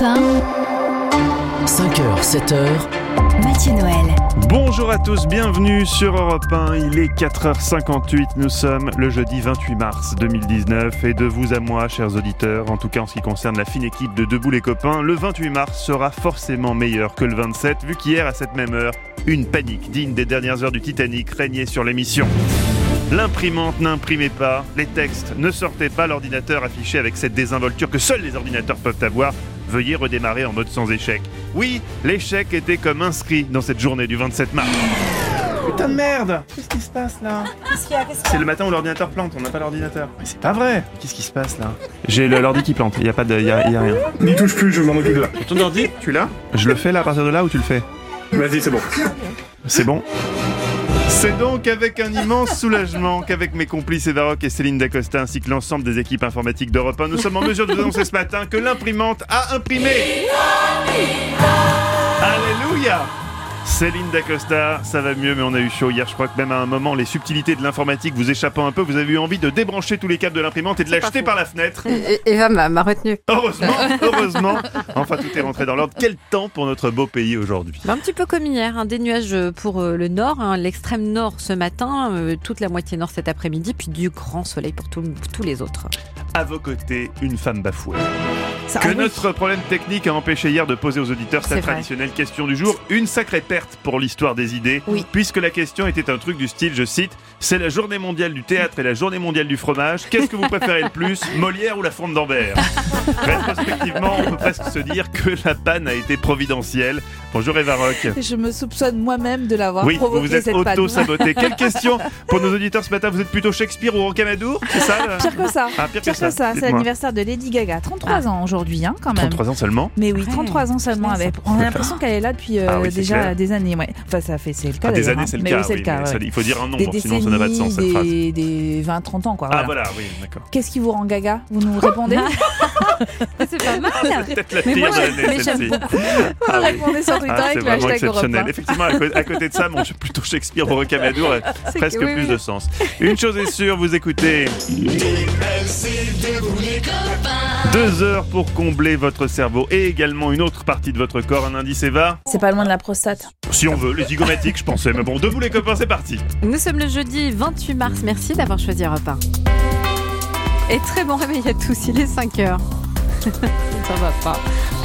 1. 5h, 7h. Mathieu Noël. Bonjour à tous, bienvenue sur Europe 1, il est 4h58, nous sommes le jeudi 28 mars 2019 et de vous à moi, chers auditeurs, en tout cas en ce qui concerne la fine équipe de Debout les copains, le 28 mars sera forcément meilleur que le 27, vu qu'hier à cette même heure, une panique digne des dernières heures du Titanic régnait sur l'émission. L'imprimante n'imprimait pas, les textes ne sortaient pas, l'ordinateur affichait avec cette désinvolture que seuls les ordinateurs peuvent avoir. Veuillez redémarrer en mode sans échec. Oui, l'échec était comme inscrit dans cette journée du 27 mars. Putain de merde! Qu'est-ce qui se passe là? C'est le matin où l'ordinateur plante, on n'a pas l'ordinateur. Mais c'est pas vrai! Qu'est-ce qui se passe là? J'ai l'ordi qui plante, y a rien. N'y touche plus, je m'en occupe là. Ton ordi, tu l'as? Je le fais là à partir de là ou tu le fais? Vas-y, c'est bon. C'est bon? C'est donc avec un immense soulagement qu'avec mes complices Evaroc et Céline Dacosta ainsi que l'ensemble des équipes informatiques d'Europe 1, nous sommes en mesure de vous annoncer ce matin que l'imprimante a imprimé. Alléluia! Céline Dacosta, ça va mieux mais on a eu chaud hier, je crois que même à un moment les subtilités de l'informatique vous échappant un peu, vous avez eu envie de débrancher tous les câbles de l'imprimante et de l'acheter par la fenêtre. Eva m'a retenu. Heureusement, enfin tout est rentré dans l'ordre. Quel temps pour notre beau pays aujourd'hui. Un petit peu comme hier, des nuages pour le nord, l'extrême nord ce matin, toute la moitié nord cet après-midi, puis du grand soleil pour tous les autres. À vos côtés, une femme bafouée. Notre problème technique a empêché hier de poser aux auditeurs cette traditionnelle question du jour. Une sacrée perte pour l'histoire des idées, puisque la question était un truc du style, je cite, c'est la journée mondiale du théâtre et la journée mondiale du fromage. Qu'est-ce que vous préférez le plus, Molière ou la fonte d'Ambert? Rétrospectivement, on peut presque se dire que la panne a été providentielle. Bonjour Evaroc. Je me soupçonne moi-même de l'avoir provoqué, vous êtes cette panne. auto-saboté. Quelle question pour nos auditeurs ce matin? Vous êtes plutôt Shakespeare ou Rocamadour? C'est ça Pire que ça. Pire que ça. C'est l'anniversaire de Lady Gaga. 33 ans aujourd'hui, quand même. 33 ans seulement? Mais oui, 33 ans seulement. On a l'impression qu'elle est là depuis déjà des années. Ouais. Enfin, c'est le cas. Des années, c'est le cas. C'est le cas. Il faut dire un nombre, sinon ça n'a pas de sens cette phrase. Des 20-30 ans, quoi. Ah voilà, oui, d'accord. Qu'est-ce qui vous rend gaga? Vous nous répondez? C'est pas mal. C'est peut-être la pire de l'année, celle-ci. Vous répondez sur Twitter avec le hashtag Europe 1. Effectivement, à côté de ça, plutôt Shakespeare ou Rocamadour a presque plus de sens. Une chose est sûre, vous écoutez 2 heures pour combler votre cerveau et également une autre partie de votre corps. Un indice, Eva? C'est pas loin de la prostate. Si on veut, les zygomatiques, je pensais. Mais bon, Debout les copains, c'est parti. Nous sommes le jeudi 28 mars. Merci d'avoir choisi Europe 1. Et très bon réveil à tous, il est 5h. Ça va pas.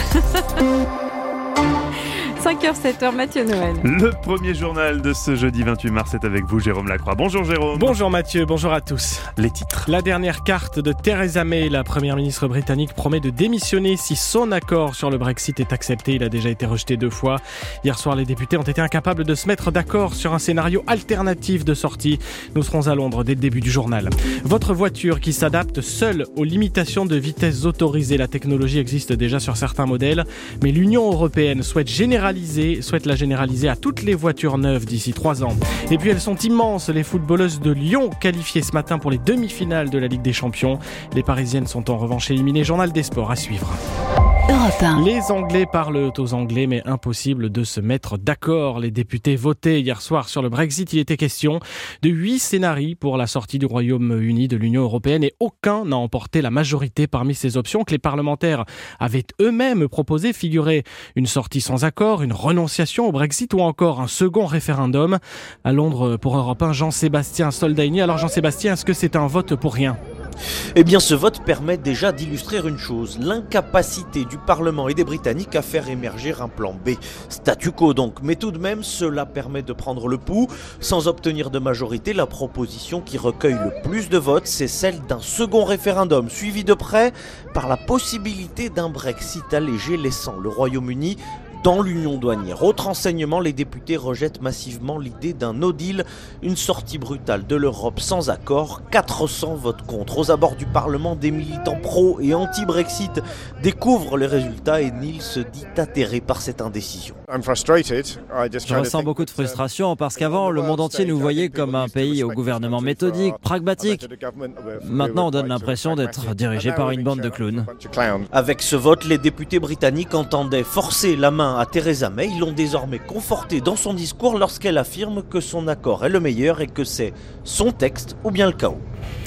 5h, 7h, Mathieu Noël. Le premier journal de ce jeudi 28 mars est avec vous, Jérôme Lacroix. Bonjour Jérôme. Bonjour Mathieu, bonjour à tous. Les titres. La dernière carte de Theresa May, la première ministre britannique, promet de démissionner si son accord sur le Brexit est accepté. Il a déjà été rejeté 2 fois. Hier soir, les députés ont été incapables de se mettre d'accord sur un scénario alternatif de sortie. Nous serons à Londres dès le début du journal. Votre voiture qui s'adapte seule aux limitations de vitesse autorisées. La technologie existe déjà sur certains modèles, mais l'Union européenne souhaite la généraliser à toutes les voitures neuves d'ici 3 ans. Et puis elles sont immenses, les footballeuses de Lyon qualifiées ce matin pour les demi-finales de la Ligue des Champions. Les Parisiennes sont en revanche éliminées. Journal des sports à suivre. Europe 1. Les Anglais parlent aux Anglais, mais impossible de se mettre d'accord. Les députés votaient hier soir sur le Brexit. Il était question de 8 scénarios pour la sortie du Royaume-Uni de l'Union européenne et aucun n'a emporté la majorité parmi ces options que les parlementaires avaient eux-mêmes proposées. Figuraient une sortie sans accord, une renonciation au Brexit ou encore un second référendum. À Londres pour Europe 1, Jean-Sébastien Soldaini. Alors Jean-Sébastien, est-ce que c'est un vote pour rien ? Eh bien, ce vote permet déjà d'illustrer une chose, l'incapacité du Parlement et des Britanniques à faire émerger un plan B. Statu quo donc, mais tout de même, cela permet de prendre le pouls. Sans obtenir de majorité, la proposition qui recueille le plus de votes, c'est celle d'un second référendum, suivi de près par la possibilité d'un Brexit allégé, laissant le Royaume-Uni dans l'union douanière. Autre enseignement, les députés rejettent massivement l'idée d'un no deal, une sortie brutale de l'Europe sans accord. 400 votes contre. Aux abords du Parlement, des militants pro et anti-Brexit découvrent les résultats et Neil se dit atterré par cette indécision. Je ressens beaucoup de frustration parce qu'avant, le monde entier nous voyait comme un pays au gouvernement méthodique, pragmatique. Maintenant, on donne l'impression d'être dirigé par une bande de clowns. Avec ce vote, les députés britanniques entendaient forcer la main à Theresa May. Ils l'ont désormais confortée dans son discours lorsqu'elle affirme que son accord est le meilleur et que c'est son texte ou bien le chaos.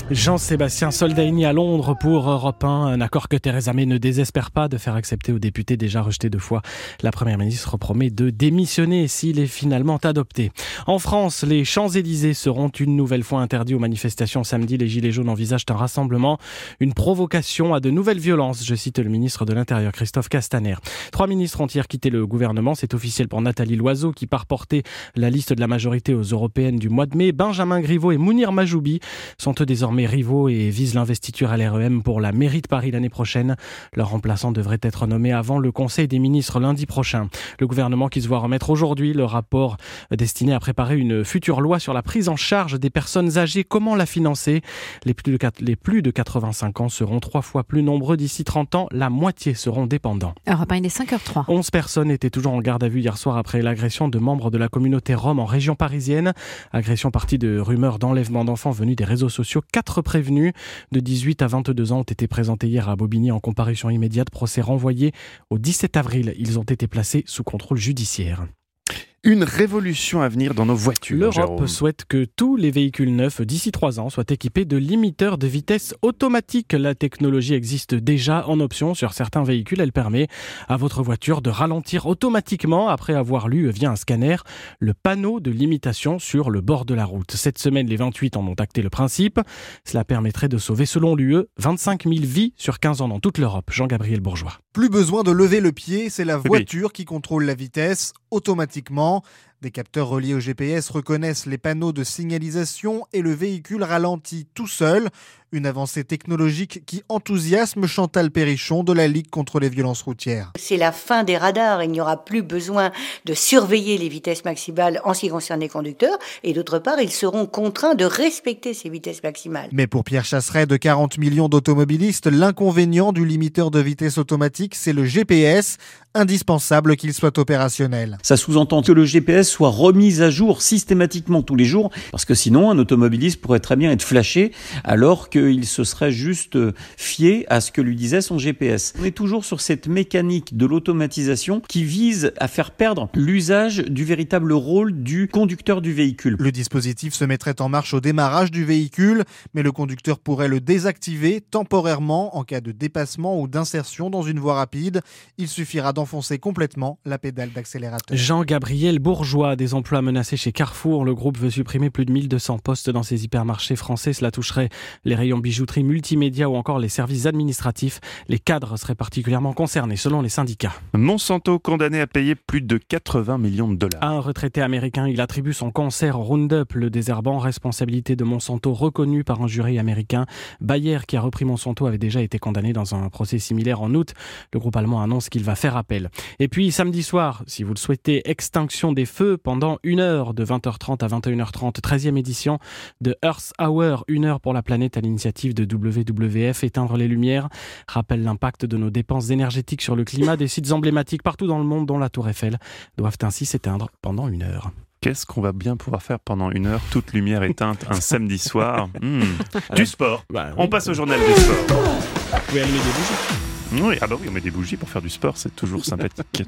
Jean-Sébastien Soldaini à Londres pour Europe 1. Un accord que Theresa May ne désespère pas de faire accepter aux députés déjà rejetés 2 fois. La Première ministre promet de démissionner s'il est finalement adopté. En France, les Champs-Élysées seront une nouvelle fois interdits aux manifestations samedi. Les Gilets jaunes envisagent un rassemblement, une provocation à de nouvelles violences. Je cite le ministre de l'Intérieur, Christophe Castaner. 3 ministres ont hier quitté le gouvernement. C'est officiel pour Nathalie Loiseau qui part porter la liste de la majorité aux européennes du mois de mai. Benjamin Griveaux et Mounir Majoubi sont eux désormais rivaux et visent l'investiture à LREM pour la mairie de Paris l'année prochaine. Leur remplaçant devrait être nommé avant le Conseil des ministres lundi prochain. Le gouvernement qui se voit remettre aujourd'hui le rapport destiné à préparer une future loi sur la prise en charge des personnes âgées. Comment la financer ? Les plus de 85 ans seront 3 fois plus nombreux d'ici 30 ans. La moitié seront dépendants. Europe 1, il est 5h03. 11 personnes étaient toujours en garde à vue hier soir après l'agression de membres de la communauté rome en région parisienne. Agression partie de rumeurs d'enlèvement d'enfants venues des réseaux sociaux. 4 prévenus de 18 à 22 ans ont été présentés hier à Bobigny en comparution immédiate. Procès renvoyé au 17 avril. Ils ont été placés sous contrôle judiciaire. Une révolution à venir dans nos voitures. L'Europe Jérôme souhaite que tous les véhicules neufs d'ici 3 ans soient équipés de limiteurs de vitesse automatiques. La technologie existe déjà en option sur certains véhicules. Elle permet à votre voiture de ralentir automatiquement après avoir lu via un scanner le panneau de limitation sur le bord de la route. Cette semaine, les 28 en ont acté le principe. Cela permettrait de sauver, selon l'UE, 25 000 vies sur 15 ans dans toute l'Europe. Jean-Gabriel Bourgeois. Plus besoin de lever le pied, c'est la voiture qui contrôle la vitesse automatiquement. Des capteurs reliés au GPS reconnaissent les panneaux de signalisation et le véhicule ralentit tout seul. Une avancée technologique qui enthousiasme Chantal Perrichon de la Ligue contre les violences routières. C'est la fin des radars. Il n'y aura plus besoin de surveiller les vitesses maximales en ce qui concerne les conducteurs. Et d'autre part, ils seront contraints de respecter ces vitesses maximales. Mais pour Pierre Chasseret, de 40 millions d'automobilistes, l'inconvénient du limiteur de vitesse automatique, c'est le GPS, indispensable qu'il soit opérationnel. Ça sous-entend que le GPS soit remis à jour systématiquement tous les jours, parce que sinon un automobiliste pourrait très bien être flashé alors qu'il se serait juste fié à ce que lui disait son GPS. On est toujours sur cette mécanique de l'automatisation qui vise à faire perdre l'usage du véritable rôle du conducteur du véhicule. Le dispositif se mettrait en marche au démarrage du véhicule, mais le conducteur pourrait le désactiver temporairement en cas de dépassement ou d'insertion dans une voie rapide. Il suffira d'enfoncer complètement la pédale d'accélérateur. Jean-Gabriel Bourgeois, des emplois menacés chez Carrefour. Le groupe veut supprimer plus de 1200 postes dans ses hypermarchés français. Cela toucherait les rayons bijouterie, multimédia ou encore les services administratifs. Les cadres seraient particulièrement concernés selon les syndicats. Monsanto condamné à payer plus de 80 millions de dollars. À un retraité américain, il attribue son cancer au Roundup, le désherbant, responsabilité de Monsanto reconnue par un jury américain. Bayer, qui a repris Monsanto, avait déjà été condamné dans un procès similaire en août. Le groupe allemand annonce qu'il va faire appel. Et puis samedi soir, si vous le souhaitez, extinction des feux pendant 1 heure de 20h30 à 21h30, 13e édition de Earth Hour, 1 heure pour la planète à l'initiative de WWF. Éteindre les lumières rappelle l'impact de nos dépenses énergétiques sur le climat. Des sites emblématiques partout dans le monde, dont la Tour Eiffel, doivent ainsi s'éteindre pendant 1 heure. Qu'est-ce qu'on va bien pouvoir faire pendant 1 heure, toute lumière éteinte, un samedi soir Du sport. On passe au journal du sport. Vous pouvez allumer des bougies. Oui, on met des bougies pour faire du sport, c'est toujours sympathique.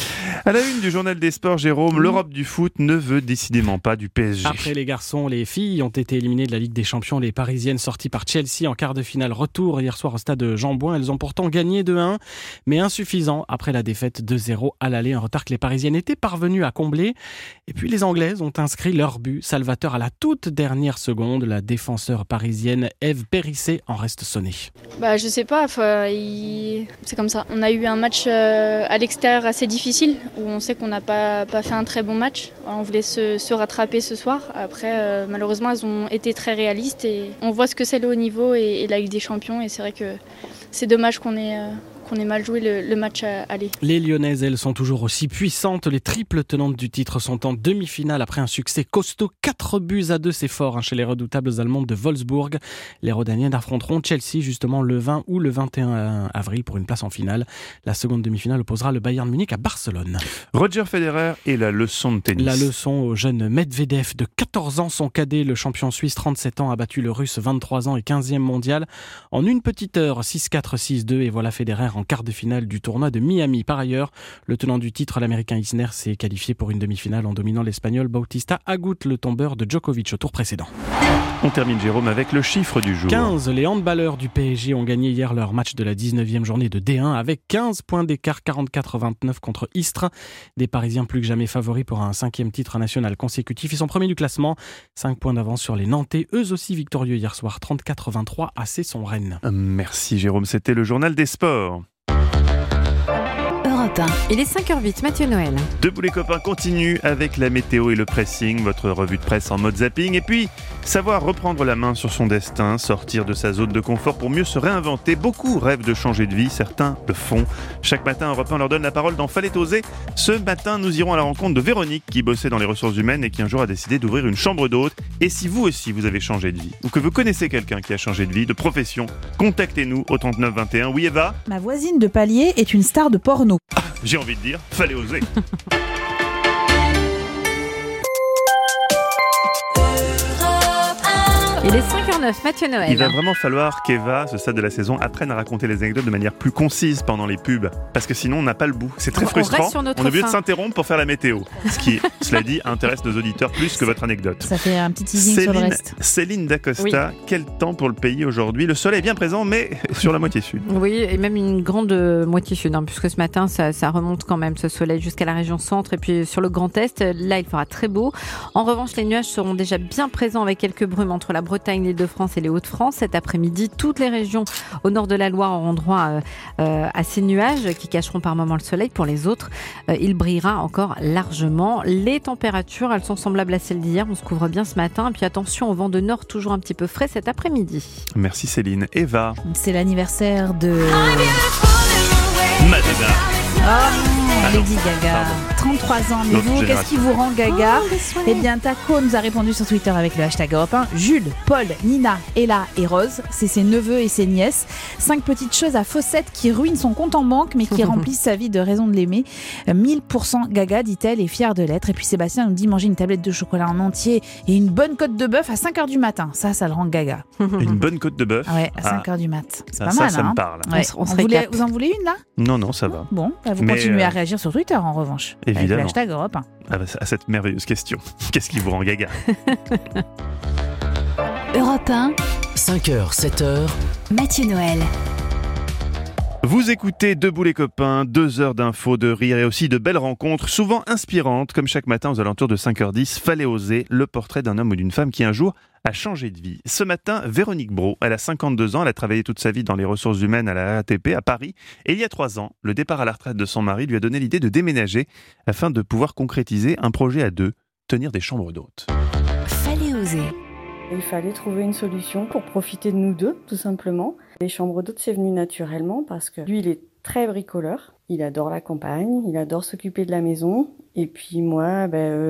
À la une du journal des sports, Jérôme, l'Europe du foot ne veut décidément pas du PSG. Après les garçons, les filles ont été éliminées de la Ligue des Champions. Les Parisiennes sorties par Chelsea en quart de finale. Retour hier soir au stade Jean-Bouin. Elles ont pourtant gagné 2-1, mais insuffisant après la défaite 2-0 à l'aller. Un retard que les Parisiennes étaient parvenues à combler. Et puis les Anglaises ont inscrit leur but salvateur à la toute dernière seconde. La défenseur parisienne Eve Périssé en reste sonnée. Je sais pas, c'est comme ça. On a eu un match à l'extérieur assez difficile, où on sait qu'on n'a pas fait un très bon match. On voulait se rattraper ce soir. Après, malheureusement, elles ont été très réalistes et on voit ce que c'est le haut niveau et la Ligue des Champions. Et c'est vrai que c'est dommage qu'on ait mal joué le match à aller. Les Lyonnaises, elles, sont toujours aussi puissantes. Les triples tenantes du titre sont en demi-finale après un succès costaud. 4-2, c'est fort chez les redoutables allemandes de Wolfsburg. Les Rhodaniennes affronteront Chelsea justement le 20 ou le 21 avril pour une place en finale. La seconde demi-finale opposera le Bayern Munich à Barcelone. Roger Federer et la leçon de tennis. La leçon au jeune Medvedev de 14 ans, son cadet. Le champion suisse 37 ans a battu le russe 23 ans et 15e mondial en une petite heure, 6-4, 6-2, et voilà Federer en quart de finale du tournoi de Miami. Par ailleurs, le tenant du titre, l'américain Isner, s'est qualifié pour une demi-finale en dominant l'espagnol Bautista Agut, le tombeur de Djokovic au tour précédent. On termine, Jérôme, avec le chiffre du jour. 15. Les handballeurs du PSG ont gagné hier leur match de la 19e journée de D1 avec 15 points d'écart, 44-29 contre Istres. Des Parisiens plus que jamais favoris pour un 5e titre national consécutif. Ils sont premiers du classement. 5 points d'avance sur les Nantais, eux aussi victorieux hier soir, 30-83 à Cesson-Rennes. Merci Jérôme, c'était le journal des sports. Il est 5h08, Mathieu Noël. Debout les copains continue avec la météo et le pressing, votre revue de presse en mode zapping. Et puis, savoir reprendre la main sur son destin, sortir de sa zone de confort pour mieux se réinventer. Beaucoup rêvent de changer de vie, certains le font. Chaque matin, Europe 1 leur donne la parole dans Fallait oser. Ce matin, nous irons à la rencontre de Véronique qui bossait dans les ressources humaines et qui un jour a décidé d'ouvrir une chambre d'hôte. Et si vous aussi, vous avez changé de vie, ou que vous connaissez quelqu'un qui a changé de vie, de profession, contactez-nous au 39 21. Oui, Eva ? Ma voisine de palier est une star de porno. J'ai envie de dire, fallait oser. Il est 5h09, Mathieu Noël. Il va vraiment falloir qu'Eva, à ce stade de la saison, apprenne à raconter les anecdotes de manière plus concise pendant les pubs. Parce que sinon, on n'a pas le bout. C'est très frustrant. On est obligé de s'interrompre pour faire la météo. Ce qui, cela dit, intéresse nos auditeurs plus que votre anecdote. Ça fait un petit teasing sur le reste. Céline Dacosta, quel temps pour le pays aujourd'hui ? Le soleil est bien présent, mais sur la moitié sud. Oui, et même une grande moitié sud, puisque ce matin, ça remonte quand même, ce soleil, jusqu'à la région centre. Et puis sur le Grand Est, là, il fera très beau. En revanche, les nuages seront déjà bien présents avec quelques brumes entre la Bretagne, l'Île-de-France et les Hauts-de-France. Cet après-midi, toutes les régions au nord de la Loire auront droit à ces nuages qui cacheront par moments le soleil. Pour les autres, il brillera encore largement. Les températures, elles sont semblables à celles d'hier. On se couvre bien ce matin. Et puis attention au vent de nord, toujours un petit peu frais cet après-midi. Merci Céline. Eva. C'est l'anniversaire de Madonna. Lady Gaga, 33 ans. Mais vous, qu'est-ce qui vous rend gaga ? Eh bien, Taco nous a répondu sur Twitter avec le hashtag Europe 1. Jules, Paul, Nina, Ella et Rose, c'est ses neveux et ses nièces. 5 petites choses à Fossette qui ruinent son compte en banque, mais qui remplissent sa vie de raison de l'aimer. 1000% gaga, dit-elle, et fière de l'être. Et puis Sébastien nous dit manger une tablette de chocolat en entier et une bonne côte de bœuf à 5h du matin. Ça le rend gaga. Une bonne côte de bœuf ? Ouais, à 5h du mat. C'est pas ça, mal, ça me parle. Ouais. Vous en voulez une là ? Non, ça va. Bon, vous continuez à réagir sur Twitter en revanche. Évidemment. Avec le hashtag Europe 1. À cette merveilleuse question. Qu'est-ce qui vous rend gaga ? Europe 1. 5h, 7h. Mathieu Noël. Vous écoutez Debout les copains, 2 heures d'infos, de rire et aussi de belles rencontres, souvent inspirantes, comme chaque matin aux alentours de 5h10, Fallait oser, le portrait d'un homme ou d'une femme qui un jour a changé de vie. Ce matin, Véronique Brault, elle a 52 ans, elle a travaillé toute sa vie dans les ressources humaines à la RATP à Paris. Et il y a 3 ans, le départ à la retraite de son mari lui a donné l'idée de déménager afin de pouvoir concrétiser un projet à 2, tenir des chambres d'hôtes. Fallait oser. Il fallait trouver une solution pour profiter de nous deux, tout simplement. Les chambres d'hôtes, c'est venu naturellement parce que lui, il est très bricoleur. Il adore la campagne, il adore s'occuper de la maison. Et puis moi,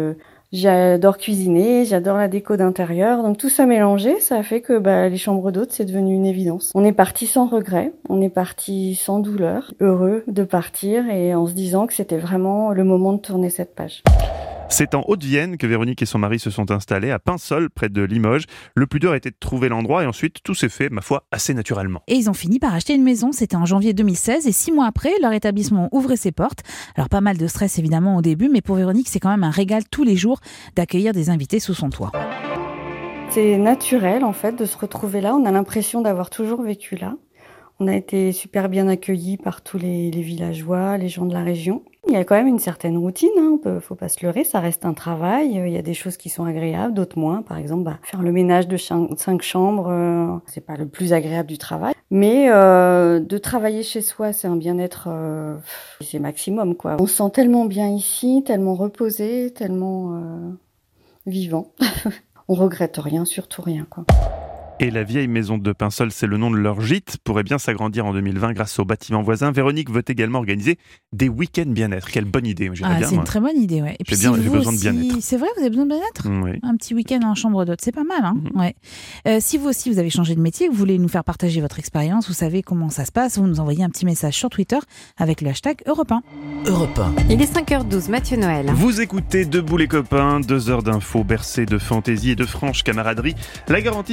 j'adore cuisiner, j'adore la déco d'intérieur. Donc tout ça mélangé, ça a fait que les chambres d'hôtes, c'est devenu une évidence. On est parti sans regret, on est parti sans douleur, heureux de partir et en se disant que c'était vraiment le moment de tourner cette page. C'est en Haute-Vienne que Véronique et son mari se sont installés, à Pinsol, près de Limoges. Le plus dur a été de trouver l'endroit et ensuite tout s'est fait, ma foi, assez naturellement. Et ils ont fini par acheter une maison, c'était en janvier 2016 et 6 mois après, leur établissement ouvrait ses portes. Alors pas mal de stress évidemment au début, mais pour Véronique c'est quand même un régal tous les jours d'accueillir des invités sous son toit. C'est naturel en fait de se retrouver là, on a l'impression d'avoir toujours vécu là. On a été super bien accueillis par tous les villageois, les gens de la région. Il y a quand même une certaine routine, faut pas se leurrer, ça reste un travail. Il y a des choses qui sont agréables, d'autres moins. Par exemple, faire le ménage de 5 chambres, c'est pas le plus agréable du travail. Mais de travailler chez soi, c'est un bien-être, c'est maximum, quoi. On se sent tellement bien ici, tellement reposé, tellement vivant. On regrette rien, surtout rien, quoi. Et la vieille maison de Pinsol, c'est le nom de leur gîte, pourrait bien s'agrandir en 2020 grâce aux bâtiments voisins. Véronique veut également organiser des week-ends bien-être. Quelle bonne idée. C'est une très bonne idée, ouais. Et puis j'ai besoin de bien-être. C'est vrai, vous avez besoin de bien-être ? Oui. Un petit week-end en chambre d'hôte, c'est pas mal, hein. Ouais. Si vous aussi, vous avez changé de métier, que vous voulez nous faire partager votre expérience, vous savez comment ça se passe, vous nous envoyez un petit message sur Twitter avec le hashtag Europe 1. Europe 1. Il est 5h12, Mathieu Noël. Vous écoutez Debout les copains, 2 heures d'infos bercées de fantaisie et de franche camaraderie. La garantie de faire le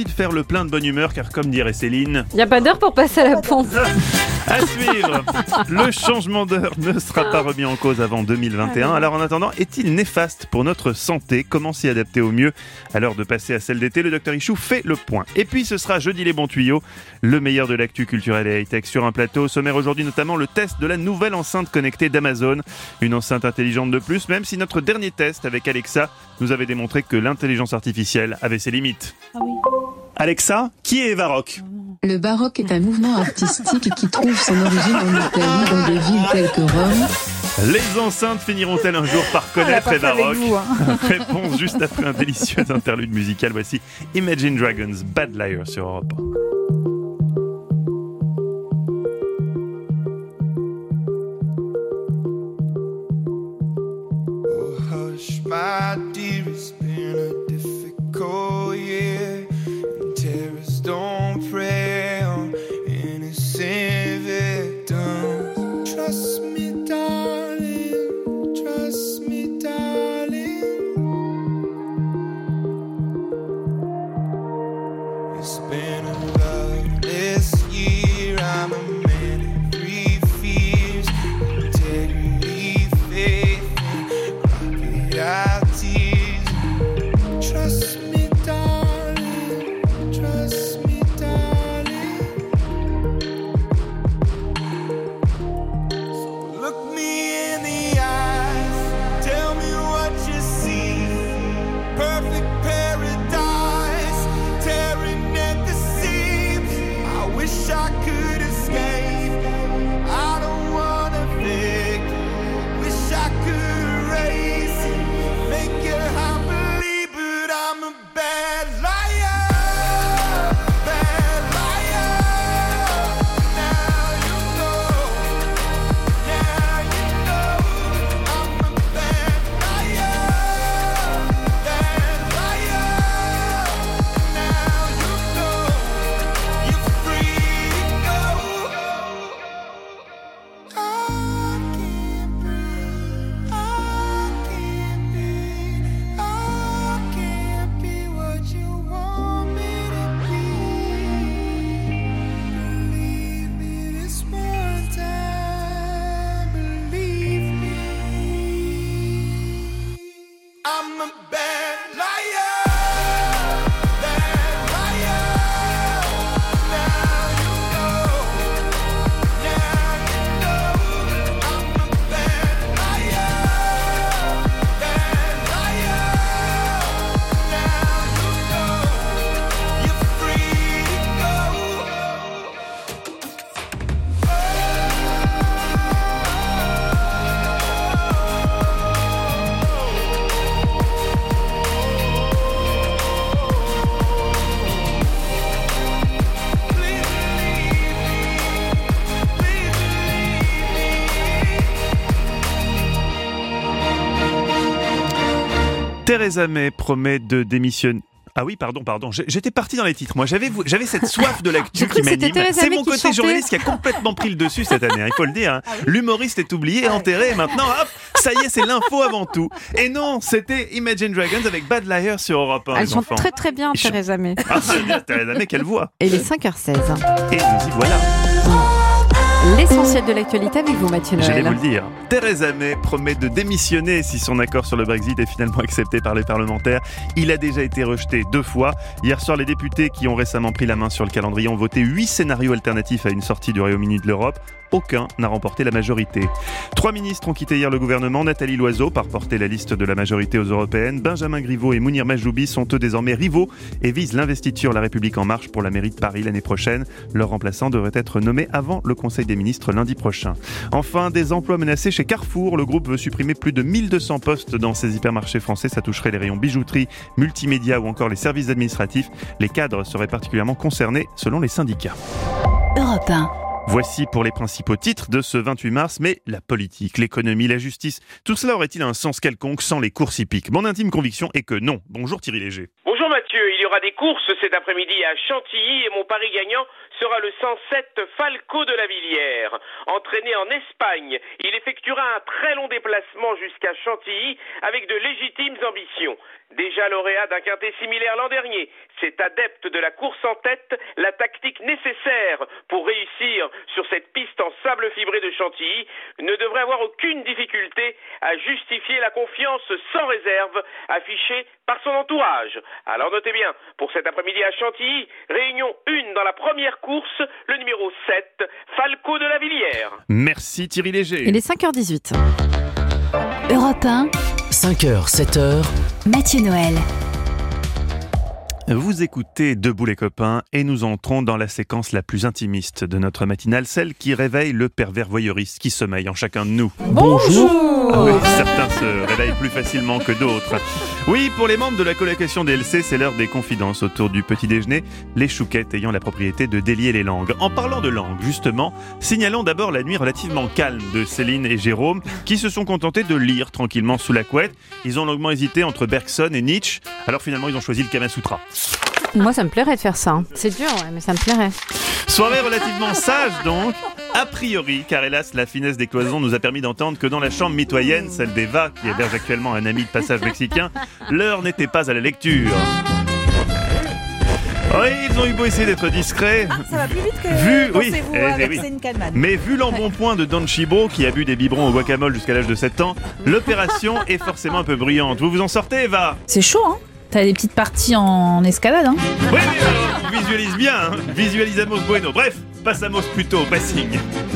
plein de bonne humeur car comme dirait Céline... Il n'y a pas d'heure pour passer à la pompe. À suivre, le changement d'heure ne sera pas remis en cause avant 2021. Alors en attendant, est-il néfaste pour notre santé ? Comment s'y adapter au mieux ? À l'heure de passer à celle d'été, le Dr Ichou fait le point. Et puis ce sera jeudi les bons tuyaux, le meilleur de l'actu culturelle et high-tech sur un plateau. Au sommaire aujourd'hui notamment le test de la nouvelle enceinte connectée d'Amazon. Une enceinte intelligente de plus, même si notre dernier test avec Alexa nous avait démontré que l'intelligence artificielle avait ses limites. Alexa, qui est Eva Rock ? Le baroque est un mouvement artistique qui trouve son origine en Italie dans des villes telles que Rome. Les enceintes finiront-elles un jour par connaître Eva Rock ? Réponse juste après un délicieux interlude musical. Voici Imagine Dragons, Bad Liar sur Europe 1. My dear, it's been a difficult year, and terrorists don't prey on innocent victims. Trust me, darling, trust me, darling. It's been a loveless year, I'm a man of 3 fears, integrity, faith, our tears. Trust me, darling. Trust me, darling. So look me in the eyes. Tell me what you see. Perfect paradise, tearing at the seams. I wish I could escape. I don't wanna think. Wish I could erase. Make you happily, but I'm a bad liar. Bad liar. Now you know. Now you know. I'm a bad liar. Bad liar. Now you know. You're free to go. I can't breathe. I can't be. I can't be what you want me to be. Believe me this one time. Believe me. I'm a bad liar. Bad liar. Now you know. Now you know. I'm a bad liar. Bad liar. Now you know. You're free to go. Theresa May promet de démissionner. Ah oui, pardon, j'étais parti dans les titres. Moi, j'avais cette soif de l'actu qui m'anime. C'est mon côté journaliste qui a complètement pris le dessus cette année, il faut le dire. L'humoriste est oublié, enterré, et maintenant, hop, ça y est, c'est l'info avant tout. Et non, c'était Imagine Dragons avec Bad Liar sur Europe 1. Elle chante très très bien, Theresa May. Theresa May, quelle voix. Et il est 5h16. Et nous y voilà. L'essentiel de l'actualité avec vous, Mathieu Noël. J'allais vous le dire. Theresa May promet de démissionner si son accord sur le Brexit est finalement accepté par les parlementaires. Il a déjà été rejeté 2 fois. Hier soir, les députés qui ont récemment pris la main sur le calendrier ont voté 8 scénarios alternatifs à une sortie du Royaume-Uni de l'Europe. Aucun n'a remporté la majorité. 3 ministres ont quitté hier le gouvernement. Nathalie Loiseau part porter la liste de la majorité aux européennes. Benjamin Griveaux et Mounir Majoubi sont eux désormais rivaux et visent l'investiture La République En Marche pour la mairie de Paris l'année prochaine. Leur remplaçant devrait être nommé avant le Conseil des ministres lundi prochain. Enfin, des emplois menacés chez Carrefour. Le groupe veut supprimer plus de 1200 postes dans ses hypermarchés français. Ça toucherait les rayons bijouterie, multimédia ou encore les services administratifs. Les cadres seraient particulièrement concernés selon les syndicats. Europe 1. Voici pour les principaux titres de ce 28 mars, mais la politique, l'économie, la justice, tout cela aurait-il un sens quelconque sans les courses hippiques ? Mon intime conviction est que non. Bonjour Thierry Léger. Bonjour Mathieu, il y aura des courses cet après-midi à Chantilly et mon pari gagnant sera le 107 Falco de la Villière. Entraîné en Espagne, il effectuera un très long déplacement jusqu'à Chantilly avec de légitimes ambitions. Déjà lauréat d'un quintet similaire l'an dernier, cet adepte de la course en tête, la tactique nécessaire pour réussir sur cette piste en sable fibré de Chantilly, ne devrait avoir aucune difficulté à justifier la confiance sans réserve affichée par son entourage. Alors notez bien, pour cet après-midi à Chantilly, réunion 1 dans la première course, le numéro 7, Falco de la Villière. Merci Thierry Léger. Il est 5h18. Europe 1, 5h, 7h. Mathieu Noël. Vous écoutez Debout les copains et nous entrons dans la séquence la plus intimiste de notre matinale, celle qui réveille le pervers voyeuriste qui sommeille en chacun de nous. Bonjour. Ah oui, certains se réveillent plus facilement que d'autres. Oui, pour les membres de la colocation DLC, c'est l'heure des confidences autour du petit déjeuner, les chouquettes ayant la propriété de délier les langues. En parlant de langue, justement, signalons d'abord la nuit relativement calme de Céline et Jérôme, qui se sont contentés de lire tranquillement sous la couette. Ils ont longuement hésité entre Bergson et Nietzsche, alors finalement ils ont choisi le Kama Sutra. Moi, ça me plairait de faire ça. C'est dur, ouais, mais ça me plairait. Soirée relativement sage donc, a priori, car hélas la finesse des cloisons nous a permis d'entendre que dans la chambre mitoyenne, celle d'Eva, qui héberge actuellement un ami de passage mexicain, l'heure n'était pas à la lecture. Oui, ils ont eu beau essayer d'être discrets. Ça va plus vite que pensez-vous avec oui. Céline Kallmann. Mais vu l'embonpoint de Don Chibo, qui a bu des biberons au guacamole jusqu'à l'âge de 7 ans, l'opération est forcément un peu bruyante. Vous vous en sortez, Eva ? C'est chaud, hein. T'as des petites parties en escalade, hein. Oui, alors, on visualise bien, hein. Visualisamos bueno. Bref, passamos plutôt au passing.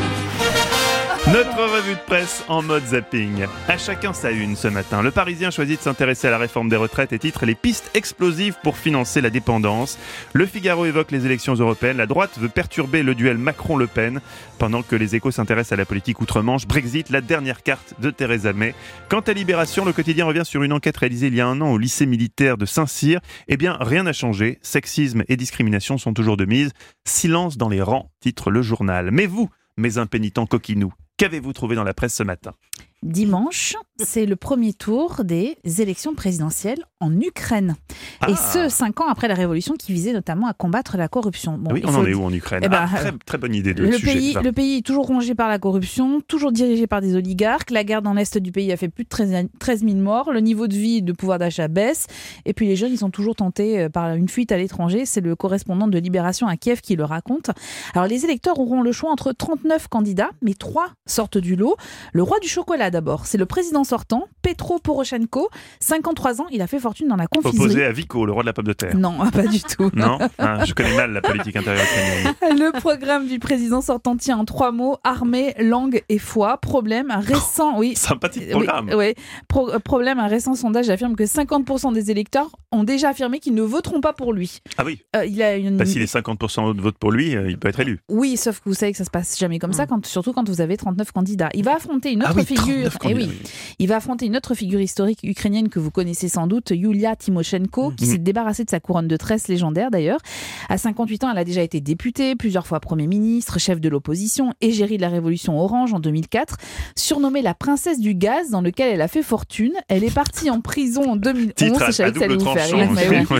Notre revue de presse en mode zapping. À chacun sa une ce matin. Le Parisien choisit de s'intéresser à la réforme des retraites et titre « Les pistes explosives pour financer la dépendance ». Le Figaro évoque les élections européennes. La droite veut perturber le duel Macron-Le Pen. Pendant que les Échos s'intéressent à la politique outre-Manche, Brexit, la dernière carte de Theresa May. Quant à Libération, le quotidien revient sur une enquête réalisée il y a un an au lycée militaire de Saint-Cyr. Eh bien, rien n'a changé. Sexisme et discrimination sont toujours de mise. Silence dans les rangs, titre le journal. Mais vous, mes impénitents coquinous, qu'avez-vous trouvé dans la presse ce matin ? Dimanche, c'est le premier tour des élections présidentielles en Ukraine. Et ce, 5 ans après la révolution qui visait notamment à combattre la corruption. Bon, oui, on en est où en Ukraine ? Très bonne idée de sujet. Le pays est toujours rongé par la corruption, toujours dirigé par des oligarques. La guerre dans l'est du pays a fait plus de 13 000 morts. Le niveau de vie et de pouvoir d'achat baisse. Et puis les jeunes, ils sont toujours tentés par une fuite à l'étranger. C'est le correspondant de Libération à Kiev qui le raconte. Alors les électeurs auront le choix entre 39 candidats, mais 3 sortent du lot. Le roi du chocolat d'abord, c'est le président sortant, Petro Poroshenko, 53 ans, il a fait fortune dans la confiserie. Opposé à Vico, le roi de la pomme de terre. Non, pas du tout. Non, je connais mal la politique intérieure ukrainienne. Le programme du président sortant tient en 3 mots, armée, langue et foi. Problème, un récent... Sympathique programme. Problème, un récent sondage affirme que 50% des électeurs ont déjà affirmé qu'ils ne voteront pas pour lui. Ah oui. S'il est 50% de vote pour lui, il peut être élu. Oui, sauf que vous savez que ça se passe jamais comme ça, surtout quand vous avez 39 candidats. Il va affronter une autre figure. Il va affronter une autre figure historique ukrainienne que vous connaissez sans doute, Yulia Tymoshenko, qui s'est débarrassée de sa couronne de tresse légendaire d'ailleurs. À 58 ans, elle a déjà été députée, plusieurs fois Premier ministre, chef de l'opposition, égérie de la Révolution Orange en 2004. Surnommée la princesse du gaz, dans lequel elle a fait fortune. Elle est partie en prison en 2011. Titre à double tranchant,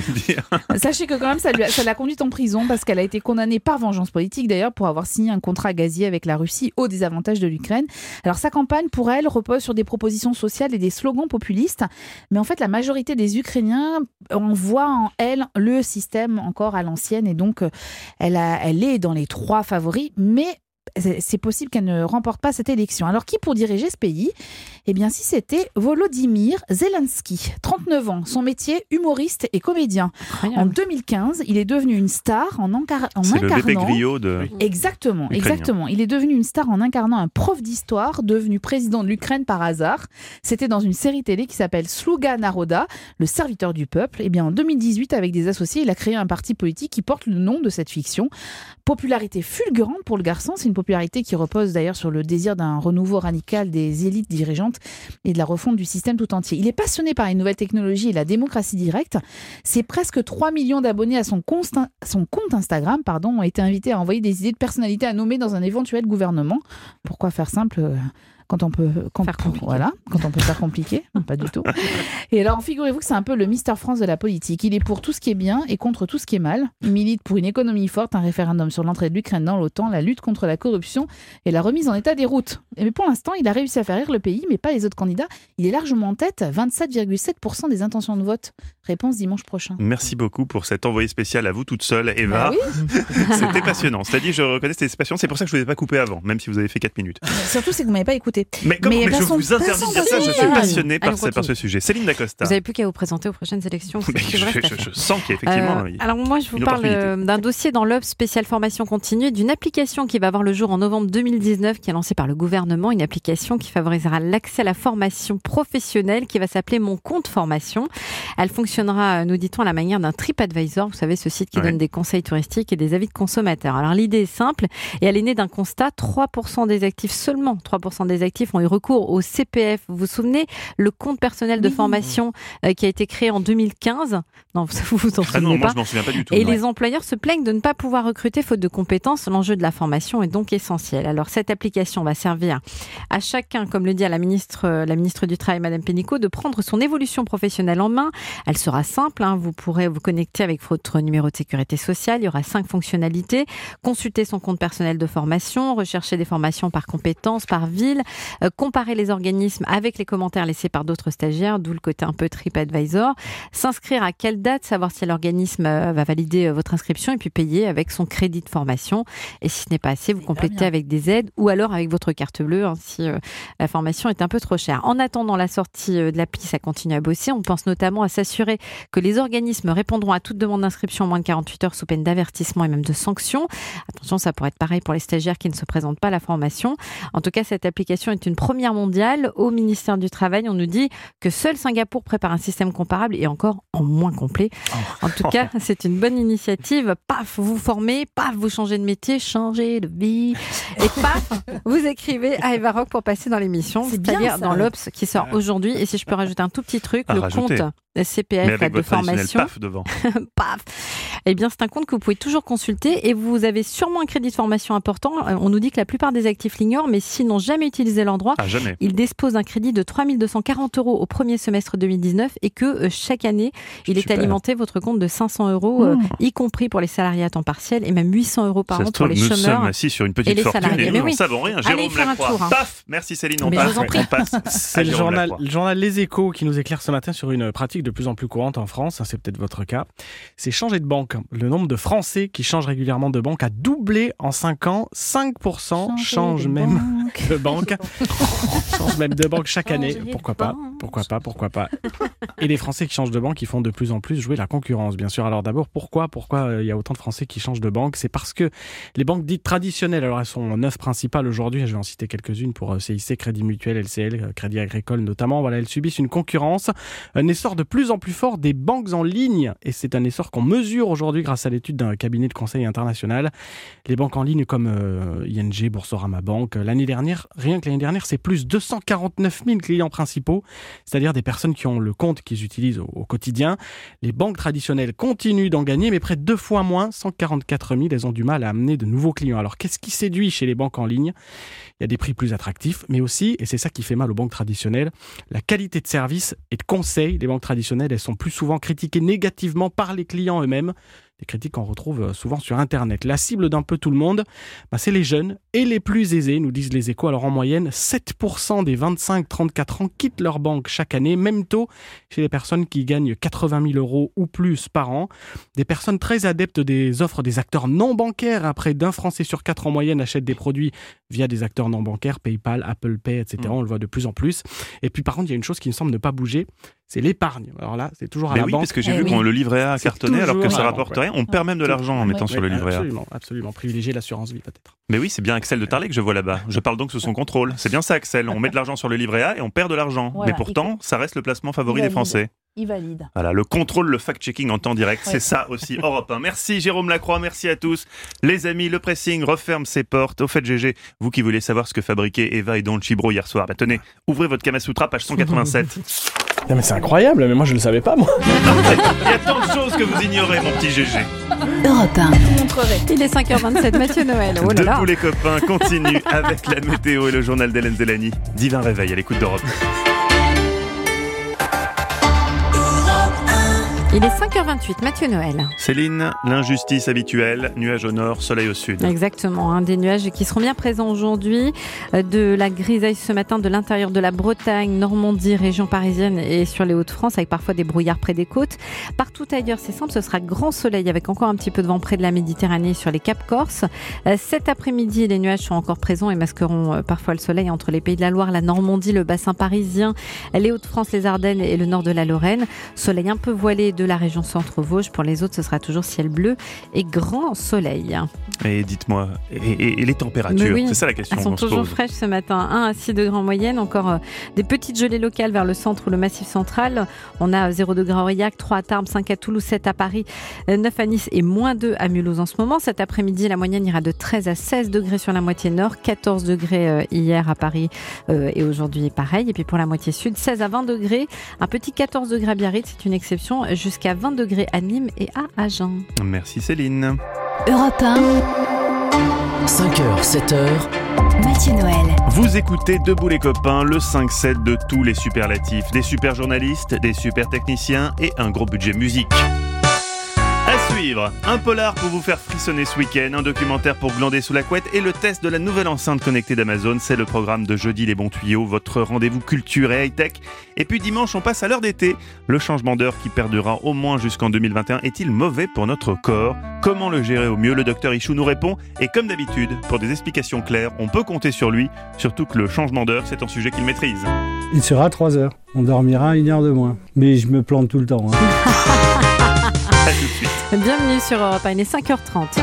Sachez que quand même, ça l'a conduite en prison parce qu'elle a été condamnée par vengeance politique d'ailleurs pour avoir signé un contrat gazier avec la Russie au désavantage de l'Ukraine. Alors sa campagne, pour elle, repose sur des propositions sociales et des slogans populistes. Mais en fait, la majorité des Ukrainiens voit en elle le système encore à l'ancienne. Et donc, elle est dans les 3 favoris. Mais c'est possible qu'elle ne remporte pas cette élection. Alors, qui pour diriger ce pays ? Eh bien, si c'était Volodymyr Zelensky, 39 ans, son métier, humoriste et comédien. En 2015, il est devenu une star en incarnant... C'est le bébé griot de... Exactement. Il est devenu une star en incarnant un prof d'histoire, devenu président de l'Ukraine par hasard. C'était dans une série télé qui s'appelle Sluga Naroda, le serviteur du peuple. Eh bien, en 2018, avec des associés, il a créé un parti politique qui porte le nom de cette fiction. Popularité fulgurante pour le garçon, c'est une popularité qui repose d'ailleurs sur le désir d'un renouveau radical des élites dirigeantes et de la refonte du système tout entier. Il est passionné par les nouvelles technologies et la démocratie directe. C'est presque 3 millions d'abonnés à son compte Instagram ont été invités à envoyer des idées de personnalités à nommer dans un éventuel gouvernement. Pourquoi faire simple ? quand on peut faire compliqué, pas du tout. Et alors, figurez-vous que c'est un peu le Mister France de la politique. Il est pour tout ce qui est bien et contre tout ce qui est mal. Il milite pour une économie forte, un référendum sur l'entrée de l'Ukraine dans l'OTAN, la lutte contre la corruption et la remise en état des routes. Mais pour l'instant, il a réussi à faire rire le pays, mais pas les autres candidats. Il est largement en tête, 27,7% des intentions de vote. Réponse dimanche prochain. Merci beaucoup pour cet envoyé spécial à vous toute seule, Eva. Oui. C'était passionnant. C'est-à-dire, je reconnais cette passion. C'est pour ça que je ne vous ai pas coupé avant, même si vous avez fait 4 minutes. Surtout, c'est que vous ne m'avez pas écouté. Mais je vous interdis de dire ça. Je suis passionné par ce sujet. Céline Dacosta. Vous n'avez plus qu'à vous présenter aux prochaines élections. Je sens qu'effectivement. Alors moi, je vous parle d'un dossier dans l'Obs spécial formation continue, d'une application qui va voir le jour en novembre 2019, qui est lancée par le gouvernement, une application qui favorisera l'accès à la formation professionnelle, qui va s'appeler Mon Compte Formation. Elle fonctionnera, nous dit-on, à la manière d'un TripAdvisor, vous savez, ce site qui donne des conseils touristiques et des avis de consommateurs. Alors l'idée est simple et elle est née d'un constat, 3% des actifs, seulement 3% des actifs ont eu recours au CPF. Vous vous souvenez, le compte personnel de formation qui a été créé en 2015. Non, vous vous en souvenez pas. Je m'en souviens pas du tout. Et les employeurs se plaignent de ne pas pouvoir recruter faute de compétences. L'enjeu de la formation est donc essentiel. Alors cette application va servir à chacun, comme le dit la ministre du Travail, Madame Pénicaud, de prendre son évolution professionnelle en main. Elle sera simple, vous pourrez vous connecter avec votre numéro de sécurité sociale. Il y aura 5 fonctionnalités. Consulter son compte personnel de formation, rechercher des formations par compétences, par ville, comparer les organismes avec les commentaires laissés par d'autres stagiaires, d'où le côté un peu TripAdvisor. S'inscrire à quelle date, savoir si l'organisme va valider votre inscription et puis payer avec son crédit de formation. Et si ce n'est pas assez, vous complétez avec des aides ou alors avec votre carte bleue si la formation est un peu trop chère. En attendant la sortie de l'appli, ça continue à bosser. On pense notamment à s'assurer que les organismes répondront à toute demande d'inscription en moins de 48 heures sous peine d'avertissement et même de sanctions. Attention, ça pourrait être pareil pour les stagiaires qui ne se présentent pas à la formation. En tout cas, cette application est une première mondiale. Au ministère du Travail, on nous dit que seul Singapour prépare un système comparable et encore en moins complet. En tout cas, c'est une bonne initiative. Paf, vous formez, paf, vous changez de métier, changez de vie. Et paf, vous écrivez à Eva Rock pour passer dans l'émission. C'est-à-dire dans l'Obs qui sort aujourd'hui. Et si je peux rajouter un tout petit truc, le compte CPF de formation. Paf devant. Paf. Eh bien, c'est un compte que vous pouvez toujours consulter et vous avez sûrement un crédit de formation important. On nous dit que la plupart des actifs l'ignorent, mais s'ils n'ont jamais utilisé leurs droits, ils disposent d'un crédit de 3 240 € au premier semestre 2019 et que chaque année, il est alimenté, votre compte, de 500 €, y compris pour les salariés à temps partiel et même 800 € par an pour les chômeurs. Nous sommes assis sur une petite fortune et nous n'en savons rien. Jérôme Lacroix. Paf. Merci Céline, on passe. C'est le journal Les Échos qui nous éclaire ce matin sur une pratique de plus en plus courante en France, c'est peut-être votre cas, c'est changer de banque. Le nombre de Français qui changent régulièrement de banque a doublé en 5 ans. 5% changent même de banque. Changent même de banque chaque année. Pourquoi pas. Et les Français qui changent de banque, ils font de plus en plus jouer la concurrence, bien sûr. Alors d'abord, pourquoi il y a autant de Français qui changent de banque ? C'est parce que les banques dites traditionnelles, alors elles sont 9 principales aujourd'hui, je vais en citer quelques-unes pour CIC, Crédit Mutuel, LCL, Crédit Agricole notamment. Voilà, elles subissent une concurrence, un essor de plus en plus fort des banques en ligne. Et c'est un essor qu'on mesure aujourd'hui grâce à l'étude d'un cabinet de conseil international. Les banques en ligne comme ING, Boursorama Banque, rien que l'année dernière, c'est plus 249 000 clients principaux, c'est-à-dire des personnes qui ont le compte qu'ils utilisent au quotidien. Les banques traditionnelles continuent d'en gagner, mais près de 2 fois moins, 144 000, elles ont du mal à amener de nouveaux clients. Alors qu'est-ce qui séduit chez les banques en ligne ? Il y a des prix plus attractifs, mais aussi, et c'est ça qui fait mal aux banques traditionnelles, la qualité de service et de conseil. Les banques traditionnelles, elles sont plus souvent critiquées négativement par les clients eux-mêmes. Des critiques qu'on retrouve souvent sur Internet. La cible d'un peu tout le monde, c'est les jeunes et les plus aisés, nous disent les Échos. Alors en moyenne, 7% des 25-34 ans quittent leur banque chaque année, même taux chez les personnes qui gagnent 80 000 € ou plus par an. Des personnes très adeptes des offres des acteurs non bancaires. Près d'un Français sur 4 en moyenne achète des produits via des acteurs non bancaires, PayPal, Apple Pay, etc. On le voit de plus en plus. Et puis par contre, il y a une chose qui me semble ne pas bouger, c'est l'épargne. Alors là, c'est toujours à la banque. Parce que j'ai vu que le livret A a cartonné alors que ça rapporte rien. On perd même de l'argent en mettant sur le livret A. Absolument. Privilégier l'assurance vie peut-être. Mais oui, c'est bien Axel de Tarlet que je vois là-bas. Je parle donc sous son contrôle. C'est bien ça, Axel. On met de l'argent sur le livret A et on perd de l'argent. Voilà. Mais pourtant, ça reste le placement favori des Français. Il valide. Voilà, le contrôle, le fact-checking en temps direct, c'est ça aussi, Europe 1. Merci Jérôme Lacroix, merci à tous. Les amis, le pressing referme ses portes. Au fait, GG, vous qui voulez savoir ce que fabriquaient Eva et Don Chibro hier soir, tenez, ouvrez votre Kama Sutra, page 187. Non mais c'est incroyable, mais moi je le savais pas, moi. Il y a tant de choses que vous ignorez, mon petit GG. Europe 1. Il est 5h27, Mathieu Noël. Oh là là. Debout les copains continue avec la météo et le journal d'Hélène Zelani. Divin réveil à l'écoute d'Europe. Il est 5h28, Mathieu Noël. Céline, l'injustice habituelle, nuages au nord, soleil au sud. Exactement, des nuages qui seront bien présents aujourd'hui, de la grisaille ce matin de l'intérieur de la Bretagne, Normandie, région parisienne et sur les Hauts-de-France avec parfois des brouillards près des côtes. Partout ailleurs, c'est simple, ce sera grand soleil avec encore un petit peu de vent près de la Méditerranée sur les Caps Corse. Cet après-midi, les nuages sont encore présents et masqueront parfois le soleil entre les Pays de la Loire, la Normandie, le bassin parisien, les Hauts-de-France, les Ardennes et le nord de la Lorraine. Soleil un peu voilé de la région centre-Vosges. Pour les autres, ce sera toujours ciel bleu et grand soleil. Et dites-moi, et les températures, oui, c'est ça la question. Elles sont toujours fraîches ce matin, 1 à 6 degrés en moyenne, encore des petites gelées locales vers le centre ou le massif central. On a 0 degrés à Aurillac, 3 à Tarbes, 5 à Toulouse, 7 à Paris, 9 à Nice et moins 2 à Mulhouse en ce moment. Cet après-midi, la moyenne ira de 13 à 16 degrés sur la moitié nord, 14 degrés hier à Paris et aujourd'hui pareil. Et puis pour la moitié sud, 16 à 20 degrés, un petit 14 degrés à Biarritz, c'est une exception, jusqu'à 20 degrés à Nîmes et à Agen. Merci Céline. Europe 1. 5h, 7h. Mathieu Noël. Vous écoutez Debout les copains, le 5-7 de tous les superlatifs. Des super journalistes, des super techniciens et un gros budget musique. À suivre, un polar pour vous faire frissonner ce week-end, un documentaire pour glander sous la couette et le test de la nouvelle enceinte connectée d'Amazon. C'est le programme de jeudi Les Bons Tuyaux, votre rendez-vous culture et high-tech. Et puis dimanche, on passe à l'heure d'été. Le changement d'heure qui perdurera au moins jusqu'en 2021 est-il mauvais pour notre corps ? Comment le gérer au mieux ? Le docteur Ichou nous répond. Et comme d'habitude, pour des explications claires, on peut compter sur lui. Surtout que le changement d'heure, c'est un sujet qu'il maîtrise. Il sera 3 heures. On dormira 1 heure de moins. Mais je me plante tout le temps. À tout de suite. Bienvenue sur Europe 1, il est 5h30.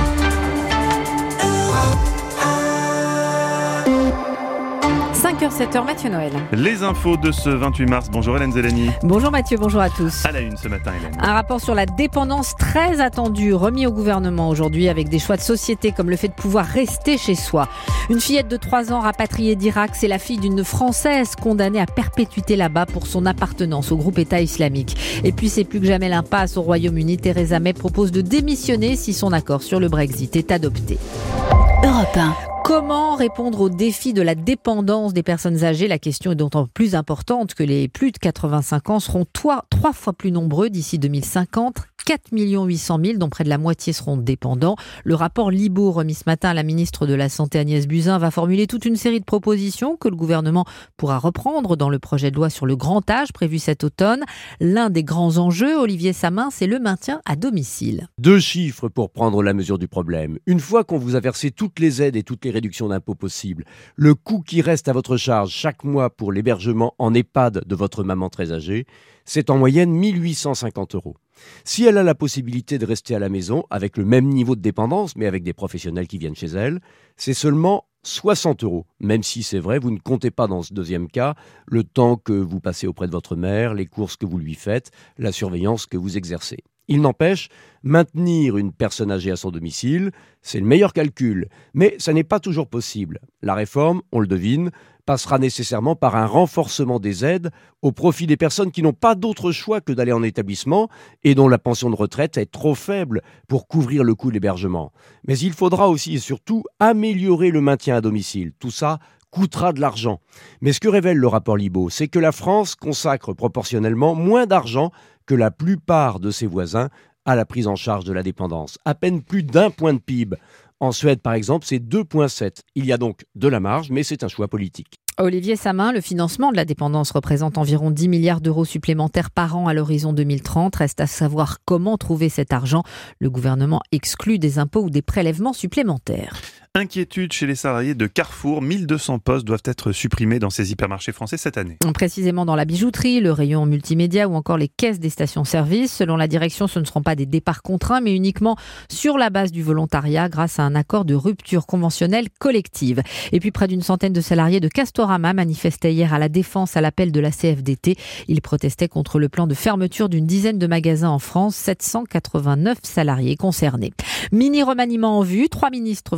5h, 7h, Mathieu Noël. Les infos de ce 28 mars. Bonjour Hélène Zelani. Bonjour Mathieu, bonjour à tous. À la une ce matin, Hélène. Un rapport sur la dépendance très attendu, remis au gouvernement aujourd'hui avec des choix de société comme le fait de pouvoir rester chez soi. Une fillette de 3 ans rapatriée d'Irak, c'est la fille d'une Française condamnée à perpétuité là-bas pour son appartenance au groupe État islamique. Et puis c'est plus que jamais l'impasse au Royaume-Uni. Theresa May propose de démissionner si son accord sur le Brexit est adopté. Europe 1. Comment répondre au défi de la dépendance des personnes âgées ? La question est d'autant plus importante que les plus de 85 ans seront 3 fois plus nombreux d'ici 2050. 4 800 000, dont près de la moitié seront dépendants. Le rapport Libaud, remis ce matin à la ministre de la Santé Agnès Buzyn, va formuler toute une série de propositions que le gouvernement pourra reprendre dans le projet de loi sur le grand âge prévu cet automne. L'un des grands enjeux, Olivier Samin, c'est le maintien à domicile. 2 chiffres pour prendre la mesure du problème. Une fois qu'on vous a versé toutes les aides et toutes les réductions d'impôts possibles, le coût qui reste à votre charge chaque mois pour l'hébergement en EHPAD de votre maman très âgée, c'est en moyenne 1 850 €. Si elle a la possibilité de rester à la maison avec le même niveau de dépendance, mais avec des professionnels qui viennent chez elle, c'est seulement 60 €. Même si c'est vrai, vous ne comptez pas dans ce deuxième cas le temps que vous passez auprès de votre mère, les courses que vous lui faites, la surveillance que vous exercez. Il n'empêche, maintenir une personne âgée à son domicile, c'est le meilleur calcul. Mais ça n'est pas toujours possible. La réforme, on le devine, passera nécessairement par un renforcement des aides au profit des personnes qui n'ont pas d'autre choix que d'aller en établissement et dont la pension de retraite est trop faible pour couvrir le coût de l'hébergement. Mais il faudra aussi et surtout améliorer le maintien à domicile. Tout ça coûtera de l'argent. Mais ce que révèle le rapport Libaud, c'est que la France consacre proportionnellement moins d'argent que la plupart de ses voisins à la prise en charge de la dépendance. À peine plus d'1 point de PIB. En Suède, par exemple, c'est 2,7. Il y a donc de la marge, mais c'est un choix politique. Olivier Samin, le financement de la dépendance représente environ 10 milliards d'euros supplémentaires par an à l'horizon 2030. Reste à savoir comment trouver cet argent. Le gouvernement exclut des impôts ou des prélèvements supplémentaires. Inquiétude chez les salariés de Carrefour. 1200 postes doivent être supprimés dans ces hypermarchés français cette année. Précisément dans la bijouterie, le rayon multimédia ou encore les caisses des stations-service. Selon la direction, ce ne seront pas des départs contraints, mais uniquement sur la base du volontariat grâce à un accord de rupture conventionnelle collective. Et puis près d'une centaine de salariés de Castorama manifestaient hier à la Défense à l'appel de la CFDT. Ils protestaient contre le plan de fermeture d'une dizaine de magasins en France. 789 salariés concernés. Mini remaniement en vue. 3 ministres vont quitter le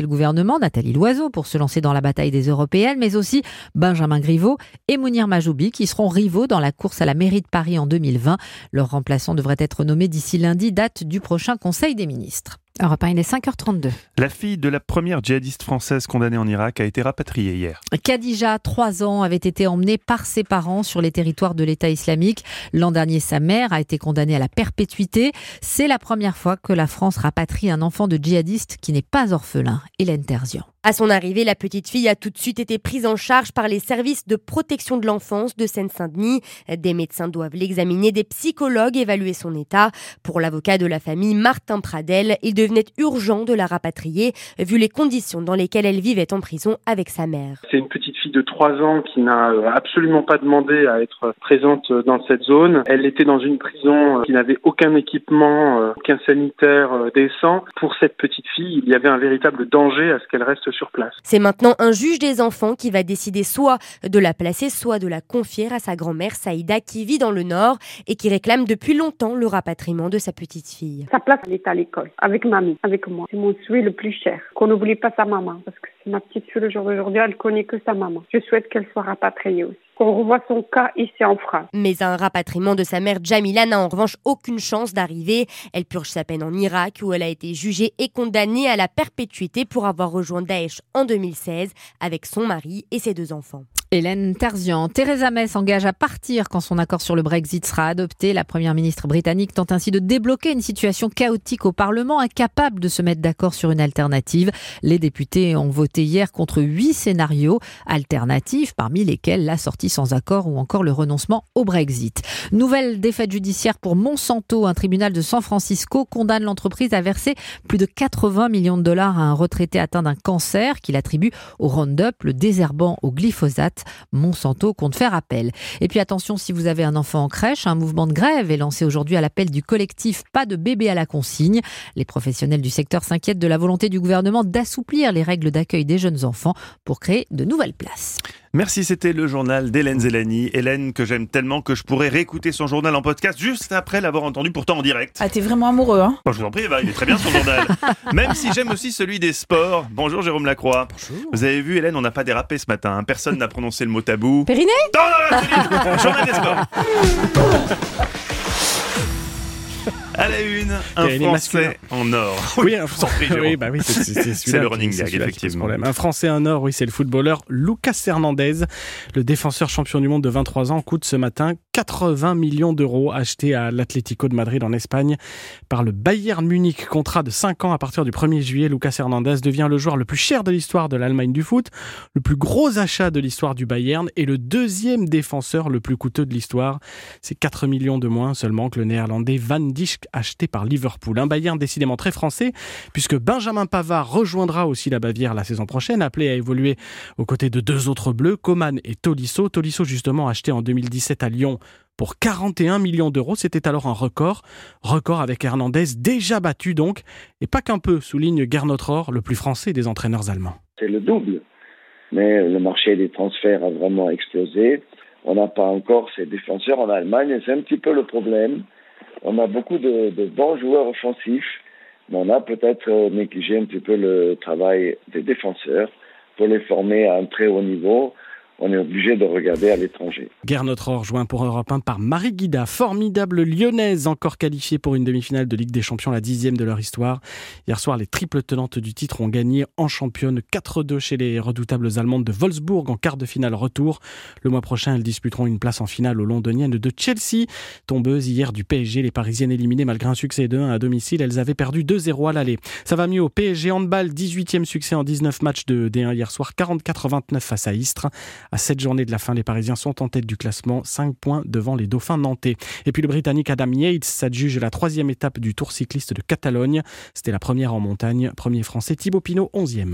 l'actuel gouvernement, Nathalie Loiseau, pour se lancer dans la bataille des européennes, mais aussi Benjamin Griveaux et Mounir Majoubi, qui seront rivaux dans la course à la mairie de Paris en 2020. Leur remplaçant devrait être nommé d'ici lundi, date du prochain Conseil des ministres. Europe 1, il est 5h32. La fille de la première djihadiste française condamnée en Irak a été rapatriée hier. Khadija, 3 ans, avait été emmenée par ses parents sur les territoires de l'État islamique. L'an dernier, sa mère a été condamnée à la perpétuité. C'est la première fois que la France rapatrie un enfant de djihadiste qui n'est pas orphelin. Hélène Terzian. À son arrivée, la petite fille a tout de suite été prise en charge par les services de protection de l'enfance de Seine-Saint-Denis. Des médecins doivent l'examiner, des psychologues évaluer son état. Pour l'avocat de la famille, Martin Pradel, il devenait urgent de la rapatrier, vu les conditions dans lesquelles elle vivait en prison avec sa mère. C'est une petite fille de 3 ans qui n'a absolument pas demandé à être présente dans cette zone. Elle était dans une prison qui n'avait aucun équipement, aucun sanitaire décent. Pour cette petite fille, il y avait un véritable danger à ce qu'elle reste sur place. C'est maintenant un juge des enfants qui va décider soit de la placer, soit de la confier à sa grand-mère Saïda qui vit dans le Nord et qui réclame depuis longtemps le rapatriement de sa petite fille. Sa place, elle est à l'école, avec mamie, avec moi. C'est mon souhait le plus cher, qu'on n'oublie pas sa maman, parce que c'est ma petite fille le jour d'aujourd'hui, elle connaît que sa maman. Je souhaite qu'elle soit rapatriée aussi, qu'on revoie son cas ici en France. Mais un rapatriement de sa mère Jamila n'a en revanche aucune chance d'arriver. Elle purge sa peine en Irak où elle a été jugée et condamnée à la perpétuité pour avoir rejoint Daesh en 2016 avec son mari et ses 2 enfants. Hélène Terzian. Theresa May s'engage à partir quand son accord sur le Brexit sera adopté. La première ministre britannique tente ainsi de débloquer une situation chaotique au Parlement, incapable de se mettre d'accord sur une alternative. Les députés ont voté hier contre 8 scénarios alternatifs, parmi lesquels la sortie sans accord ou encore le renoncement au Brexit. Nouvelle défaite judiciaire pour Monsanto. Un tribunal de San Francisco condamne l'entreprise à verser plus de 80 millions de dollars à un retraité atteint d'un cancer qu'il attribue au Roundup, le désherbant au glyphosate. Monsanto compte faire appel. Et puis attention, si vous avez un enfant en crèche, un mouvement de grève est lancé aujourd'hui à l'appel du collectif Pas de bébé à la consigne. Les professionnels du secteur s'inquiètent de la volonté du gouvernement d'assouplir les règles d'accueil des jeunes enfants pour créer de nouvelles places. Merci, c'était le journal d'Hélène Zellani. Hélène que j'aime tellement que je pourrais réécouter son journal en podcast juste après l'avoir entendu, pourtant en direct. Ah, t'es vraiment amoureux, hein? Je vous en prie, il est très bien son journal. Même si j'aime aussi celui des sports. Bonjour Jérôme Lacroix. Bonjour. Vous avez vu, Hélène, on n'a pas dérapé ce matin. Personne n'a prononcé le mot tabou. Périnée? Non, journal des sports. À la une, un Français en or. Oui, c'est le running gag, effectivement. Un Français en or, oui, c'est le footballeur Lucas Hernandez. Le défenseur champion du monde de 23 ans coûte ce matin 80 millions d'euros achetés à l'Atlético de Madrid en Espagne par le Bayern Munich. Contrat de 5 ans à partir du 1er juillet. Lucas Hernandez devient le joueur le plus cher de l'histoire de l'Allemagne du foot, le plus gros achat de l'histoire du Bayern et le 2e défenseur le plus coûteux de l'histoire. C'est 4 millions de moins seulement que le néerlandais Van Dijk acheté par Liverpool. Un Bayern décidément très français puisque Benjamin Pavard rejoindra aussi la Bavière la saison prochaine, appelé à évoluer aux côtés de 2 autres bleus, Coman et Tolisso. Tolisso justement acheté en 2017 à Lyon pour 41 millions d'euros. C'était alors un record avec Hernandez déjà battu donc, et pas qu'un peu, souligne Gernot Rohr, le plus français des entraîneurs allemands. C'est le double, mais le marché des transferts a vraiment explosé. On n'a pas encore ces défenseurs en Allemagne et c'est un petit peu le problème. On a beaucoup de bons joueurs offensifs, mais on a peut-être négligé un petit peu le travail des défenseurs pour les former à un très haut niveau. On est obligé de regarder à l'étranger. Gernot Rohr, joint pour Europe 1 par Marie Guida, formidable lyonnaise, encore qualifiée pour une demi-finale de Ligue des Champions, la 10e de leur histoire. Hier soir, les triples tenantes du titre ont gagné en championne 4-2 chez les redoutables allemandes de Wolfsburg en quart de finale retour. Le mois prochain, elles disputeront une place en finale aux londoniennes de Chelsea. Tombeuses hier du PSG, les Parisiennes éliminées malgré un succès de 1 à domicile. Elles avaient perdu 2-0 à l'aller. Ça va mieux au PSG handball, 18e succès en 19 matchs de D1 hier soir, 44-29 face à Istres. À 7 journées de la fin, les Parisiens sont en tête du classement, 5 points devant les Dauphins nantais. Et puis le Britannique Adam Yates s'adjuge la 3e étape du Tour cycliste de Catalogne. C'était la première en montagne. Premier Français, Thibaut Pinot, 11e.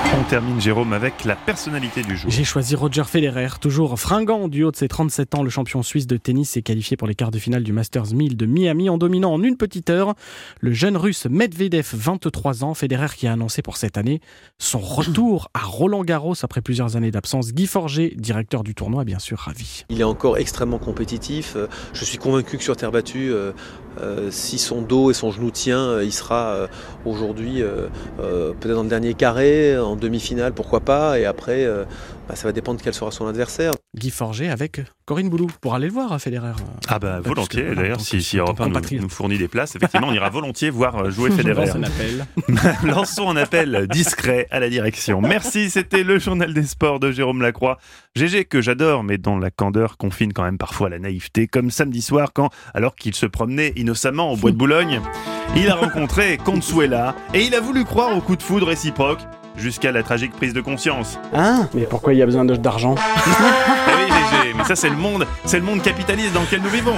On termine, Jérôme, avec la personnalité du jour. J'ai choisi Roger Federer, toujours fringant du haut de ses 37 ans. Le champion suisse de tennis s'est qualifié pour les quarts de finale du Masters 1000 de Miami en dominant en une petite heure le jeune russe Medvedev, 23 ans. Federer qui a annoncé pour cette année son retour à Roland-Garros après plusieurs années d'absence. Guy Forget, directeur du tournoi, bien sûr ravi. Il est encore extrêmement compétitif. Je suis convaincu que sur terre battue, si son dos et son genou tient, il sera aujourd'hui peut-être dans le dernier carré, en demi-finale, pourquoi pas, et après ça va dépendre quel sera son adversaire. Guy Forget avec Corinne Boulou pour aller le voir, Federer. Ah bah volontiers, voilà, d'ailleurs si Europe 1 nous fournit des places, effectivement on ira volontiers voir jouer Federer. Lance un appel. Lançons un appel discret à la direction. Merci, c'était le journal des sports de Jérôme Lacroix. GG que j'adore, mais dont la candeur confine quand même parfois la naïveté, comme samedi soir quand, alors qu'il se promenait innocemment au bois de Boulogne, il a rencontré Consuela et il a voulu croire au coup de foudre réciproque. Jusqu'à la tragique prise de conscience. Hein ? Mais pourquoi il y a besoin d'argent ? Ah oui, GG, mais ça c'est le monde capitaliste dans lequel nous vivons.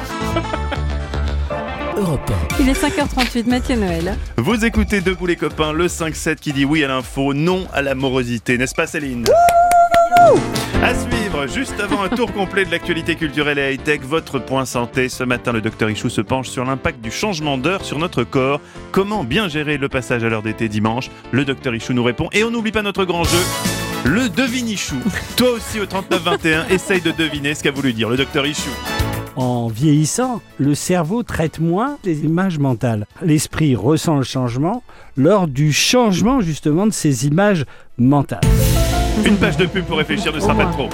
Europe 1. Il est 5h38, Mathieu Noël. Vous écoutez Debout les copains, le 5-7 qui dit oui à l'info, non à la morosité, n'est-ce pas Céline ? À suivre, juste avant un tour complet de l'actualité culturelle et high-tech, votre point santé. Ce matin, le docteur Ichou se penche sur l'impact du changement d'heure sur notre corps. Comment bien gérer le passage à l'heure d'été dimanche ? Le docteur Ichou nous répond. Et on n'oublie pas notre grand jeu, le devine Ichou. Toi aussi au 3921, essaye de deviner ce qu'a voulu dire le docteur Ichou. En vieillissant, le cerveau traite moins les images mentales. L'esprit ressent le changement lors du changement justement de ces images mentales. Une page de pub pour réfléchir ne sera pas trop.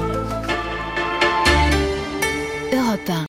Europe 1.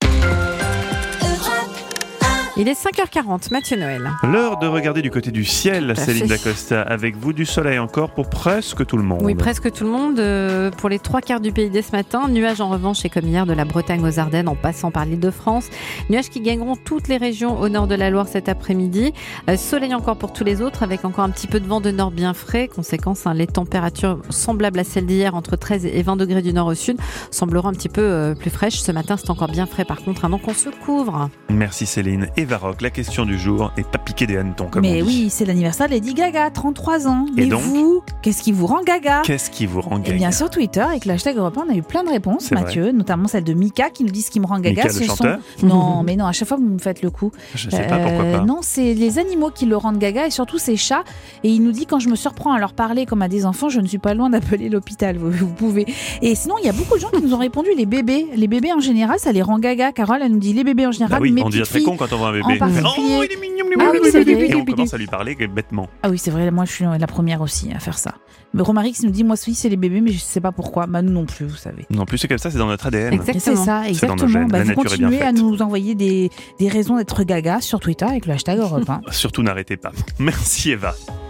Il est 5h40, Mathieu Noël. L'heure de regarder du côté du ciel, Céline Dacosta, avec vous du soleil encore pour presque tout le monde. Oui, presque tout le monde. Pour les 3/4 du pays dès ce matin, nuages en revanche et comme hier de la Bretagne aux Ardennes en passant par l'Île-de-France. Nuages qui gagneront toutes les régions au nord de la Loire cet après-midi. Soleil encore pour tous les autres avec encore un petit peu de vent de nord bien frais. Conséquence, les températures semblables à celles d'hier entre 13 et 20 degrés du nord au sud sembleront un petit peu plus fraîches. Ce matin, c'est encore bien frais par contre, donc on se couvre. Merci Céline. Eva Rock, la question du jour est à piquer des hannetons comme on dit. Mais oui, c'est l'anniversaire de Lady Gaga, 33 ans. Et mais donc, vous, qu'est-ce qui vous rend gaga ? Qu'est-ce qui vous rend gaga ? Eh bien sur Twitter, avec le hashtag Europe 1, on a eu plein de réponses, C'est Mathieu, vrai. notamment celle de Mika qui nous dit ce qui me rend gaga. Mika, le chanteur ? Non, mais non, à chaque fois vous me faites le coup. Je sais pas, pourquoi pas. Non, c'est les animaux qui le rendent gaga et surtout ses chats. Et il nous dit quand je me surprends à leur parler comme à des enfants, je ne suis pas loin d'appeler l'hôpital. Vous pouvez. Et sinon, il y a beaucoup de gens qui nous ont répondu les bébés. Les bébés en général, ça les rend gaga. Carole, elle nous dit les bébés en général. Bah oui, mes on devient petites très filles con quand on voit un bébé. en particulier. Oh, il est mignon, Ah oui, c'est vrai. et on commence à lui parler bêtement. Ah oui, c'est vrai, moi je suis la première aussi à faire ça. Mais Romarix nous dit, moi aussi c'est les bébés, mais je sais pas pourquoi. Bah nous non plus, vous savez. Non plus, c'est comme ça, c'est dans notre ADN. Exactement. C'est ça, C'est dans nos exactement. gènes, la Vous nature est bien continuez à faite. nous envoyer des raisons d'être gaga sur Twitter avec le hashtag Europe 1. Surtout n'arrêtez pas. Merci Eva.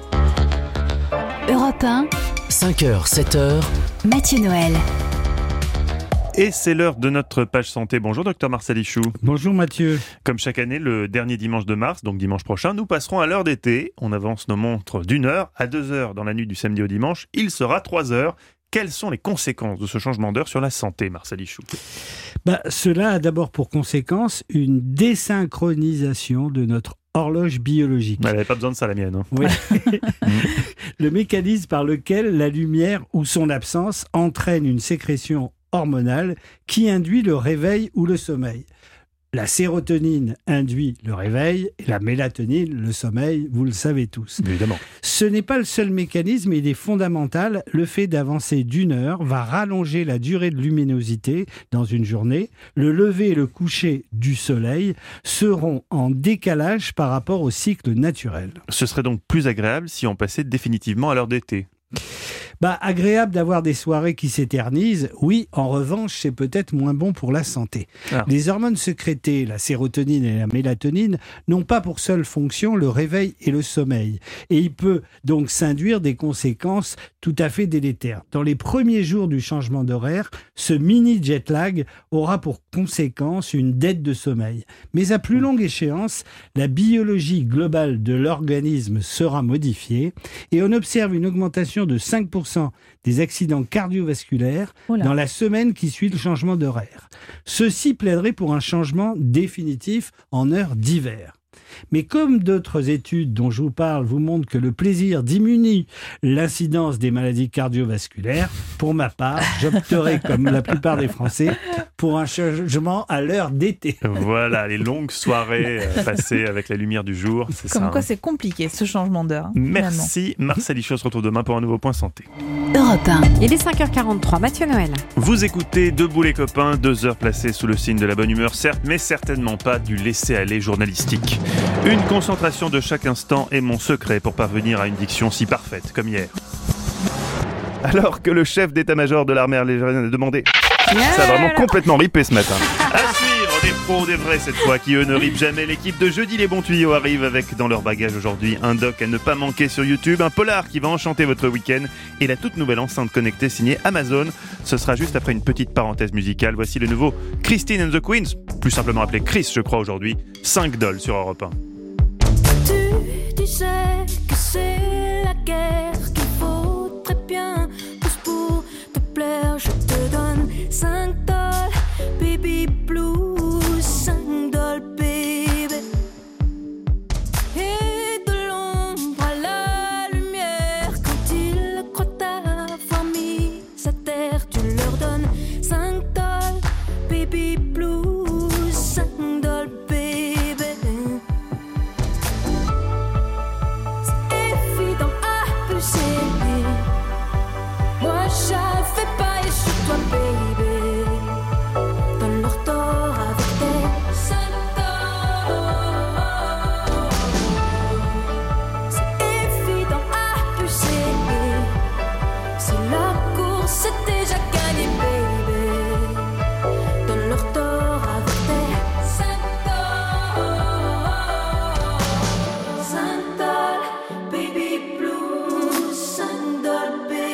Europe 1. 5h, 7h. Mathieu Noël. Et c'est l'heure de notre page santé. Bonjour docteur Marcel Ichou. Bonjour Mathieu. Comme chaque année, le dernier dimanche de mars, donc dimanche prochain, nous passerons à l'heure d'été. On avance nos montres d'1h à 2h dans la nuit du samedi au dimanche. Il sera 3h. Quelles sont les conséquences de ce changement d'heure sur la santé, Marcel Ichou ? Cela a d'abord pour conséquence une désynchronisation de notre horloge biologique. Elle n'avait pas besoin de ça, la mienne. Hein. Oui. Le mécanisme par lequel la lumière ou son absence entraîne une sécrétion hormonale qui induit le réveil ou le sommeil. La sérotonine induit le réveil et la mélatonine le sommeil, vous le savez tous. Évidemment. Ce n'est pas le seul mécanisme, il est fondamental. Le fait d'avancer d'1 heure va rallonger la durée de luminosité dans une journée. Le lever et le coucher du soleil seront en décalage par rapport au cycle naturel. Ce serait donc plus agréable si on passait définitivement à l'heure d'été. Agréable d'avoir des soirées qui s'éternisent, oui, en revanche, c'est peut-être moins bon pour la santé. Les hormones sécrétées, la sérotonine et la mélatonine, n'ont pas pour seule fonction le réveil et le sommeil. Et il peut donc s'induire des conséquences tout à fait délétères. Dans les premiers jours du changement d'horaire, ce mini jet lag aura pour conséquence une dette de sommeil. Mais à plus longue échéance, la biologie globale de l'organisme sera modifiée et on observe une augmentation de 5% des accidents cardiovasculaires dans la semaine qui suit le changement d'horaire. Ceci plaiderait pour un changement définitif en heure d'hiver. Mais comme d'autres études dont je vous parle vous montrent que le plaisir diminue l'incidence des maladies cardiovasculaires, pour ma part, j'opterai, comme la plupart des Français, pour un changement à l'heure d'été. Voilà, les longues soirées passées avec la lumière du jour. C'est Comme ça, quoi c'est compliqué ce changement d'heure. Merci Marcel Hichot, on se retrouve demain pour un nouveau Point Santé. Europe 1. Il est 5h43, Mathieu Noël. Vous écoutez Debout les copains, 2 heures placées sous le signe de la bonne humeur, certes, mais certainement pas du laisser-aller journalistique. Une concentration de chaque instant est mon secret pour parvenir à une diction si parfaite comme hier. Alors que le chef d'état-major de l'armée algérienne a demandé... Ça a vraiment complètement ripé ce matin. À suivre, des pros, des vrais cette fois, qui eux ne ripent jamais. L'équipe de Jeudi les bons tuyaux arrive avec dans leur bagage aujourd'hui un doc à ne pas manquer sur YouTube, un polar qui va enchanter votre week-end et la toute nouvelle enceinte connectée signée Amazon. Ce sera juste après une petite parenthèse musicale. Voici le nouveau Christine and the Queens, plus simplement appelé Chris je crois aujourd'hui, 5 dollars sur Europe 1. Tu disais que c'est la guerre qu'il faut très bien pousse pour te plaire, je te donne 5 dollars, baby blues, 5 dollars, baby. Et de l'ombre à la lumière, quand ils croient t'avoir mis à terre, tu leur donnes 5 dollars, baby blues, 5 dollars, baby. Moi j'avais pas et sur toi baby, donne leur tort avec tes 5 dollars. C'est évident abusé, si la course c'est déjà gagné baby, donne leur tort avec tes 5 dollars. 5 dollars, baby blues, 5 dollars, baby.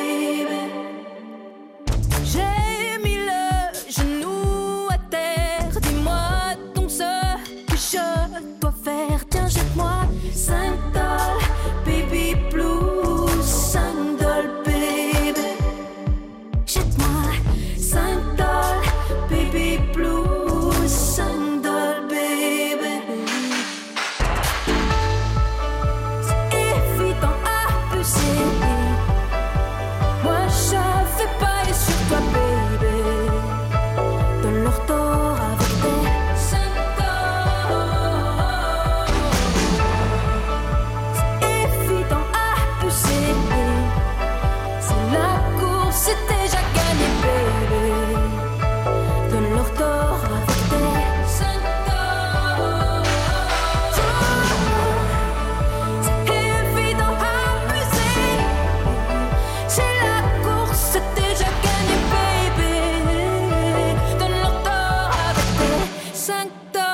J'ai mis le genou à terre, dis-moi donc ce que je dois faire. Tiens, jette-moi 5 dollars, baby blues, 5 dollars, baby. Jette-moi 5 dollars, baby blues, 5 dollars, baby. C'est évident abusé, moi j'avais pas et sur toi baby, donne leur tort avec tes 5 dollars. C'est évident abusé, si la course c'est déjà gagné baby, donne leur tort avec tes 5 dollars. C'est évident abusé, si la course c'est déjà gagné baby, donne leur tort avec tes 5 dollars.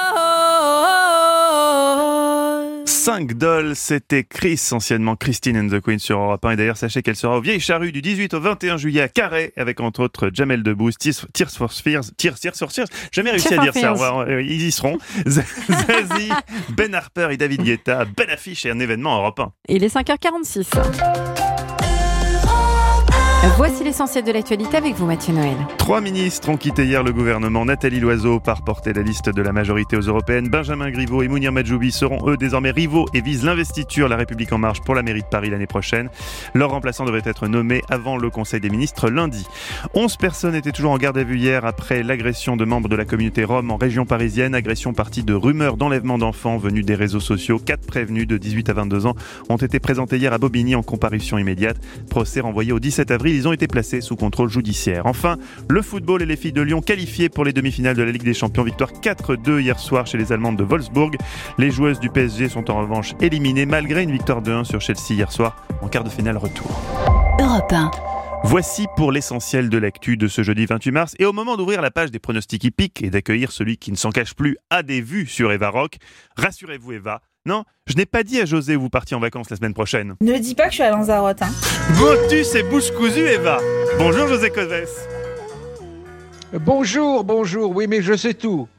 5 dollars, c'était Chris, anciennement Christine and the Queen sur Europe 1. Et d'ailleurs, sachez qu'elle sera au Vieilles Charrues du 18 au 21 juillet à Carhaix, avec entre autres Jamel Debbouze, Tears for Fears, jamais réussi à dire ça. Ils y seront. Zazie, Ben Harper et David Guetta. Belle affiche et un événement Europe 1. Il est 5h46. Voici l'essentiel de l'actualité avec vous, Mathieu Noël. 3 ministres ont quitté hier le gouvernement. Nathalie Loiseau part porter la liste de la majorité aux européennes. Benjamin Griveaux et Mounir Majoubi seront eux désormais rivaux et visent l'investiture La République En Marche pour la mairie de Paris l'année prochaine. Leur remplaçant devrait être nommé avant le Conseil des ministres lundi. 11 personnes étaient toujours en garde à vue hier après l'agression de membres de la communauté rome en région parisienne. Agression partie de rumeurs d'enlèvement d'enfants venus des réseaux sociaux. 4 prévenus de 18 à 22 ans ont été présentés hier à Bobigny en comparution immédiate. Procès renvoyé au 17 avril. Ils ont été placés sous contrôle judiciaire. Enfin, le football et les filles de Lyon qualifiées pour les demi-finales de la Ligue des Champions. Victoire 4-2 hier soir chez les Allemandes de Wolfsburg. Les joueuses du PSG sont en revanche éliminées malgré une victoire 2-1 sur Chelsea hier soir en quart de finale retour. Europe 1. Voici pour l'essentiel de l'actu de ce jeudi 28 mars. Et au moment d'ouvrir la page des pronostics hippiques et d'accueillir celui qui ne s'en cache plus à des vues sur Eva Rock, rassurez-vous Eva, non, je n'ai pas dit à José où vous partiez en vacances la semaine prochaine. Ne dis pas que je suis à Lanzarote. Motus et bouche cousue Eva. Bonjour José Cosès. Bonjour, oui mais je sais tout.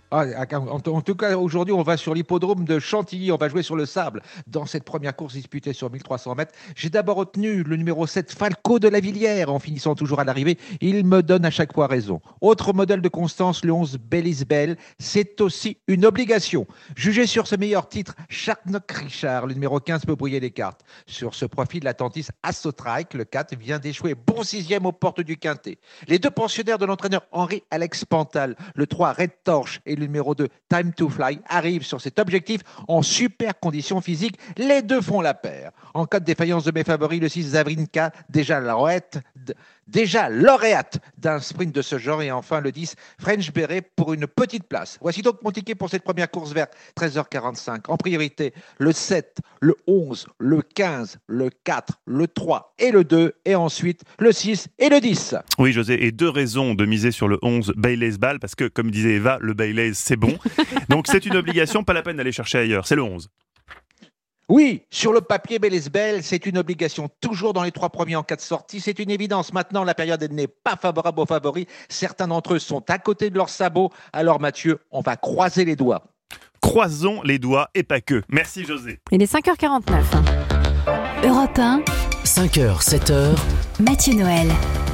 En tout cas, aujourd'hui, on va sur l'hippodrome de Chantilly. On va jouer sur le sable. Dans cette première course disputée sur 1300 mètres, j'ai d'abord retenu le numéro 7, Falco de la Villière. En finissant toujours à l'arrivée, il me donne à chaque fois raison. Autre modèle de constance, le 11, Bellis Bell. C'est aussi une obligation. Jugé sur ce meilleur titre, Charnock Richard, le numéro 15, peut brouiller les cartes. Sur ce profil, l'attentis Assotrike, le 4, vient d'échouer bon 6e aux portes du Quintet. Les deux pensionnaires de l'entraîneur Henri-Alex Pantal, le 3, Red Torch, et le numéro 2, Time to Fly, arrivent sur cet objectif en super conditions physiques. Les deux font la paire. En cas de défaillance de mes favoris, le 6, Zavrinka, déjà lauréate d'un sprint de ce genre. Et enfin le 10, French Beret, pour une petite place. Voici donc mon ticket pour cette première course verte, 13h45. En priorité, le 7, le 11, le 15, le 4, le 3 et le 2. Et ensuite, le 6 et le 10. Oui, José, et 2 raisons de miser sur le 11 Bailey's Ball, parce que, comme disait Eva, le Bailey's, c'est bon. Donc c'est une obligation, pas la peine d'aller chercher ailleurs. C'est le 11. Oui, sur le papier, Bellis Bell, c'est une obligation. Toujours dans les 3 premiers en cas de sortie, c'est une évidence. Maintenant, la période n'est pas favorable aux favoris. Certains d'entre eux sont à côté de leurs sabots. Alors Mathieu, on va croiser les doigts. Croisons les doigts et pas que. Merci José. Il est 5h49. Europe 1. 5h, 7h. Mathieu Noël.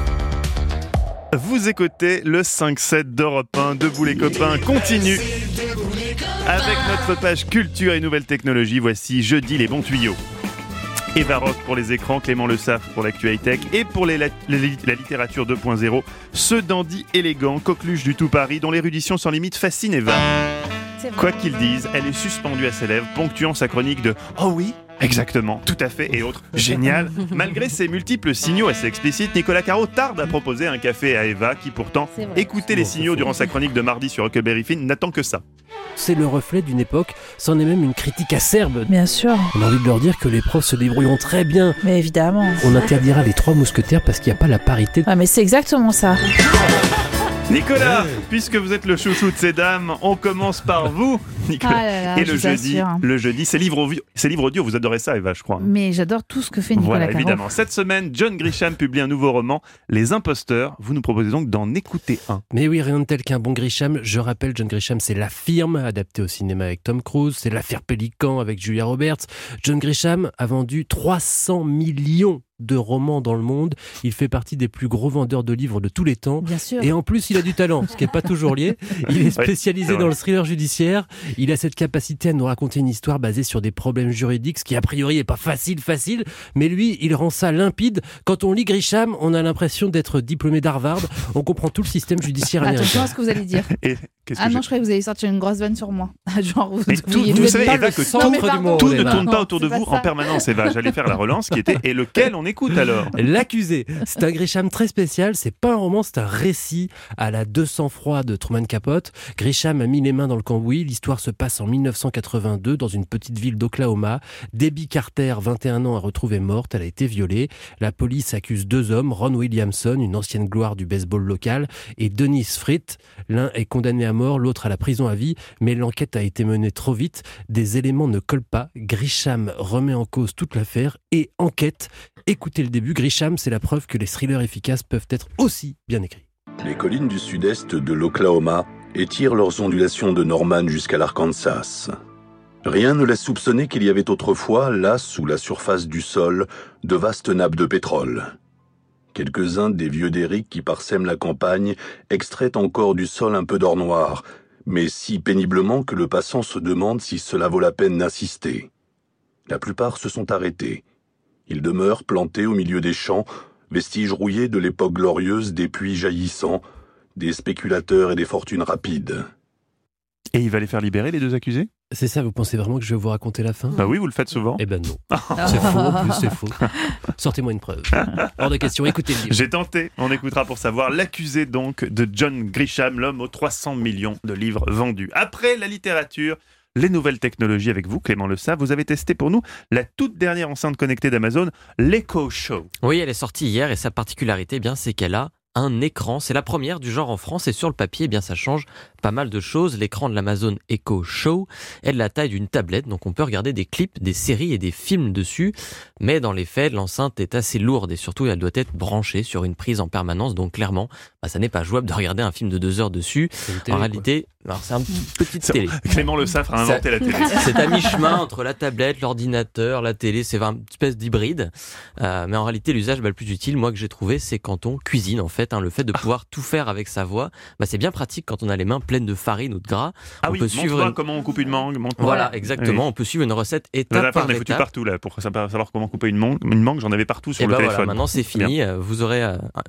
Vous écoutez le 5-7 d'Europe 1. Debout les copains continue. Avec notre page culture et nouvelles technologies, voici jeudi les bons tuyaux. Eva Rock pour les écrans, Clément Le Saff pour l'actu high-tech et pour la littérature 2.0, ce dandy élégant, coqueluche du tout Paris dont l'érudition sans limite fascine Eva. Quoi qu'il dise, elle est suspendue à ses lèvres, ponctuant sa chronique de « Oh oui !» Exactement, tout à fait, et autres. Génial. Malgré ses multiples signaux assez explicites, Nicolas Caro tarde à proposer un café à Eva qui pourtant, écoutait les signaux durant sa chronique de mardi sur Huckleberry Finn, n'attend que ça. C'est le reflet d'une époque, c'en est même une critique acerbe. Bien sûr. On a envie de leur dire que les profs se débrouilleront très bien. Mais évidemment. On interdira les 3 mousquetaires parce qu'il n'y a pas la parité. Ah mais c'est exactement ça. Nicolas, puisque vous êtes le chouchou de ces dames, on commence par vous, Nicolas. Ah là là, et le jeudi, c'est livre audio, vous adorez ça Eva, je crois. Mais j'adore tout ce que fait Nicolas Caro. Évidemment. Cette semaine, John Grisham publie un nouveau roman, Les Imposteurs. Vous nous proposez donc d'en écouter un. Mais oui, rien de tel qu'un bon Grisham. Je rappelle, John Grisham, c'est La Firme, adapté au cinéma avec Tom Cruise. C'est L'Affaire Pélican avec Julia Roberts. John Grisham a vendu 300 millions de romans dans le monde. Il fait partie des plus gros vendeurs de livres de tous les temps. Bien sûr. Et en plus, il a du talent, ce qui n'est pas toujours lié. Il est spécialisé dans le thriller judiciaire. Il a cette capacité à nous raconter une histoire basée sur des problèmes juridiques, ce qui a priori n'est pas facile. Mais lui, il rend ça limpide. Quand on lit Grisham, on a l'impression d'être diplômé d'Harvard. On comprend tout le système judiciaire américain. Attention à ce que vous allez dire. Non, je croyais que vous allez sortir une grosse vanne sur moi. Genre, vous savez, Eva, que tout ne tourne pas autour de vous en ça. permanence, Eva. J'allais faire la relance qui était « Et lequel on écoute alors ?» L'accusé. C'est un Grisham très spécial. C'est pas un roman, c'est un récit à la 200 froid de Truman Capote. Grisham a mis les mains dans le cambouis. L'histoire se passe en 1982 dans une petite ville d'Oklahoma. Debbie Carter, 21 ans, est retrouvée morte. Elle a été violée. La police accuse 2 hommes, Ron Williamson, une ancienne gloire du baseball local, et Dennis Fritt. L'un est condamné à mort, l'autre à la prison à vie, mais l'enquête a été menée trop vite. Des éléments ne collent pas. Grisham remet en cause toute l'affaire et enquête. Écoutez le début. Grisham, c'est la preuve que les thrillers efficaces peuvent être aussi bien écrits. Les collines du sud-est de l'Oklahoma étirent leurs ondulations de Norman jusqu'à l'Arkansas. Rien ne laisse soupçonner qu'il y avait autrefois, là, sous la surface du sol, de vastes nappes de pétrole. Quelques-uns des vieux derricks qui parsèment la campagne extraient encore du sol un peu d'or noir, mais si péniblement que le passant se demande si cela vaut la peine d'insister. La plupart se sont arrêtés. Ils demeurent plantés au milieu des champs, vestiges rouillés de l'époque glorieuse des puits jaillissants, des spéculateurs et des fortunes rapides. Et il va les faire libérer, les 2 accusés ? C'est ça, vous pensez vraiment que je vais vous raconter la fin ? Bah oui, vous le faites souvent. Eh ben non. C'est faux, en plus c'est faux. Sortez-moi une preuve. Hors de question, écoutez le livre. J'ai tenté, on écoutera pour savoir. L'accusé donc de John Grisham, l'homme aux 300 millions de livres vendus. Après la littérature, les nouvelles technologies avec vous, Clément Le Saff. Vous avez testé pour nous la toute dernière enceinte connectée d'Amazon, l'Echo Show. Oui, elle est sortie hier et sa particularité, c'est qu'elle a un écran. C'est la première du genre en France et sur le papier, ça change pas mal de choses. L'écran de l'Amazon Echo Show est de la taille d'une tablette, donc on peut regarder des clips, des séries et des films dessus. Mais dans les faits, l'enceinte est assez lourde et surtout elle doit être branchée sur une prise en permanence. Donc clairement, ça n'est pas jouable de regarder un film de 2 heures dessus. En réalité, alors c'est une petite télé. Clément Le Saffre a inventé la télé. C'est à mi-chemin entre la tablette, l'ordinateur, la télé, c'est une espèce d'hybride. Mais en réalité, l'usage le plus utile, moi, que j'ai trouvé, c'est quand on cuisine, en fait. Le fait de pouvoir tout faire avec sa voix, c'est bien pratique quand on a les mains pleines de farine ou de gras. On peut suivre comment on coupe une mangue. Voilà, exactement. Oui. On peut suivre une recette étape par étape. J'en ai foutu partout, là, pour savoir comment couper une mangue. J'en avais partout sur le téléphone. Voilà, maintenant, c'est fini. Vous aurez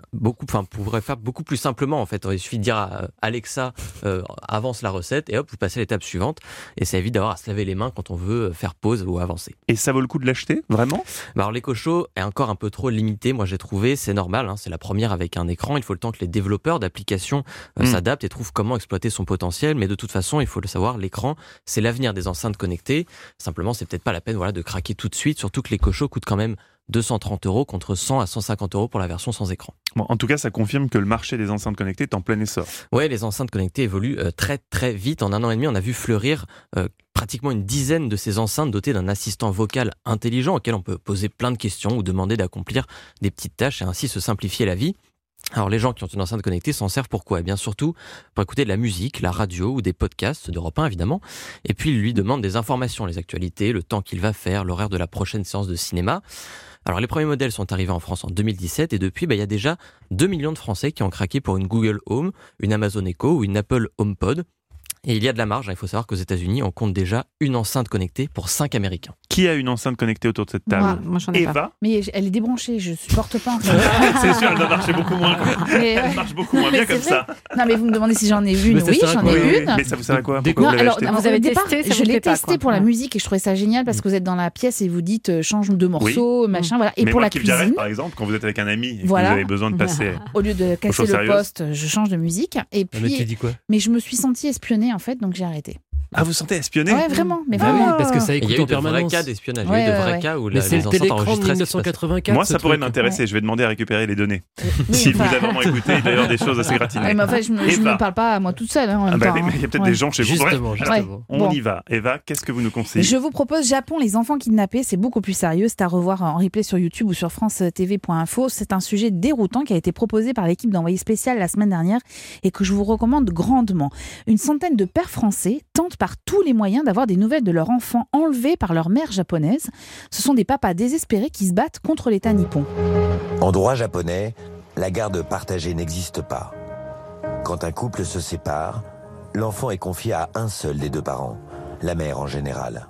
pourrez faire beaucoup plus simplement, en fait. Il suffit de dire à Alexa, avance la recette, et hop, vous passez à l'étape suivante. Et ça évite d'avoir à se laver les mains quand on veut faire pause ou avancer. Et ça vaut le coup de l'acheter, vraiment ? Alors, l'EcoShow est encore un peu trop limité. Moi, j'ai trouvé, c'est normal. C'est la première avec un écran. Il faut le temps que les développeurs d'applications s'adaptent et trouvent comment exploiter son potentiel. Mais de toute façon, il faut le savoir, l'écran, c'est l'avenir des enceintes connectées. Simplement, c'est peut-être pas la peine de craquer tout de suite. Surtout que l'EcoShow coûte quand même 230 € contre 100 à 150 € pour la version sans écran. Bon, en tout cas, ça confirme que le marché des enceintes connectées est en plein essor. Oui, les enceintes connectées évoluent très très vite. En 1 an et demi, on a vu fleurir pratiquement une dizaine de ces enceintes dotées d'un assistant vocal intelligent auquel on peut poser plein de questions ou demander d'accomplir des petites tâches et ainsi se simplifier la vie. Alors les gens qui ont une enceinte connectée s'en servent pour quoi ? Eh bien surtout pour écouter de la musique, la radio ou des podcasts d'Europe 1 évidemment. Et puis il lui demande des informations, les actualités, le temps qu'il va faire, l'horaire de la prochaine séance de cinéma. Alors les premiers modèles sont arrivés en France en 2017 et depuis il y a déjà 2 millions de Français qui ont craqué pour une Google Home, une Amazon Echo ou une Apple HomePod. Et il y a de la marge, il faut savoir qu'aux États-Unis, on compte déjà une enceinte connectée pour 5 Américains. Qui a une enceinte connectée autour de cette table ? Moi j'en ai Eva pas. Mais elle est débranchée, je supporte pas. En fait. C'est sûr, elle doit marcher beaucoup moins. Elle marche beaucoup moins bien comme ça. Non mais vous me demandez si j'en ai une. Oui, j'en ai une. Mais ça vous sert à quoi ? Non, alors vous avez testé, je l'ai testé pour la musique et je trouvais ça génial parce que vous êtes dans la pièce et vous dites change de morceau, machin, voilà. Et mais pour moi la cuisine, par exemple, quand vous êtes avec un ami et que vous avez besoin de passer, au lieu de casser le poste, je change de musique. Et puis, mais tu dis quoi ? Mais je me suis sentie espionnée en fait, donc j'ai arrêté. Ah, vous sentez espionné ? Ouais, vraiment. Mais oui, parce que ça écoute en permanence. Il y a eu de vrais cas d'espionnage, il y a eu de vrais cas où les enceintes enregistrées. 1984. Moi, ça pourrait m'intéresser. Je vais demander à récupérer les données. Si vous avez vraiment écouté, d'ailleurs, des choses assez gratinées. Mais en fait, je ne me parle pas à moi toute seule. En même temps, mais il y a peut-être des gens chez vous. Justement. On y va. Eva, qu'est-ce que vous nous conseillez ? Je vous propose Japon, les enfants kidnappés. C'est beaucoup plus sérieux. C'est à revoir en replay sur YouTube ou sur francetv.info. C'est un sujet déroutant qui a été proposé par l'équipe d'Envoyé spécial la semaine dernière et que je vous recommande grandement. Une centaine de pères français tentent par tous les moyens d'avoir des nouvelles de leurs enfants enlevés par leur mère japonaise. Ce sont des papas désespérés qui se battent contre l'État nippon. En droit japonais, la garde partagée n'existe pas. Quand un couple se sépare, l'enfant est confié à un seul des 2 parents, la mère en général.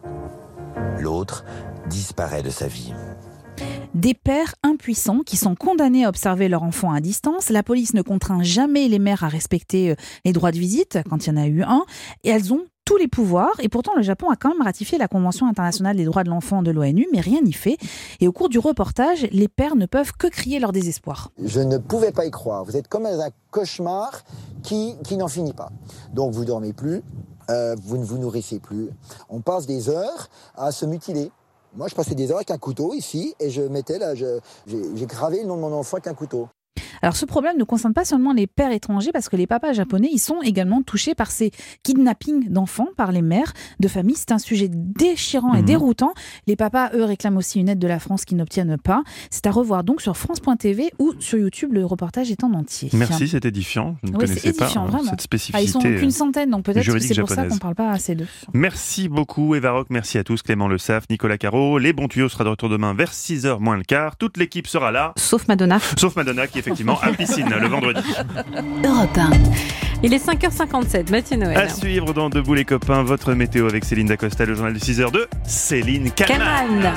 L'autre disparaît de sa vie. Des pères impuissants qui sont condamnés à observer leur enfant à distance. La police ne contraint jamais les mères à respecter les droits de visite, quand il y en a eu un, et elles ont tous les pouvoirs. Et pourtant, le Japon a quand même ratifié la Convention internationale des droits de l'enfant de l'ONU, mais rien n'y fait. Et au cours du reportage, les pères ne peuvent que crier leur désespoir. Je ne pouvais pas y croire. Vous êtes comme dans un cauchemar qui n'en finit pas. Donc vous dormez plus, vous ne vous nourrissez plus. On passe des heures à se mutiler. Moi, je passais des heures avec un couteau ici et je mettais là, j'ai gravé le nom de mon enfant avec un couteau. Alors ce problème ne concerne pas seulement les pères étrangers parce que les papas japonais, ils sont également touchés par ces kidnappings d'enfants par les mères de famille. C'est un sujet déchirant et déroutant. Les papas, eux, réclament aussi une aide de la France qu'ils n'obtiennent pas. C'est à revoir donc sur France.tv ou sur YouTube. Le reportage est en entier. Merci, c'est édifiant. Je ne connaissais pas cette spécificité. Ils sont qu'une centaine, donc peut-être que c'est pour ça qu'on ne parle pas assez d'eux. Merci beaucoup Eva Rock, merci à tous. Clément Le Saffre, Nicolas Caro. Les bons tuyaux sera de retour demain vers 6h moins le quart. Toute l'équipe sera là. Sauf Madonna. Sauf Madonna qui effectivement à piscine le vendredi. Europe 1. Il est 5h57, Mathieu Noël. À suivre dans Debout les copains, votre météo avec Céline Dacosta, le journal de 6h de Céline Kalman.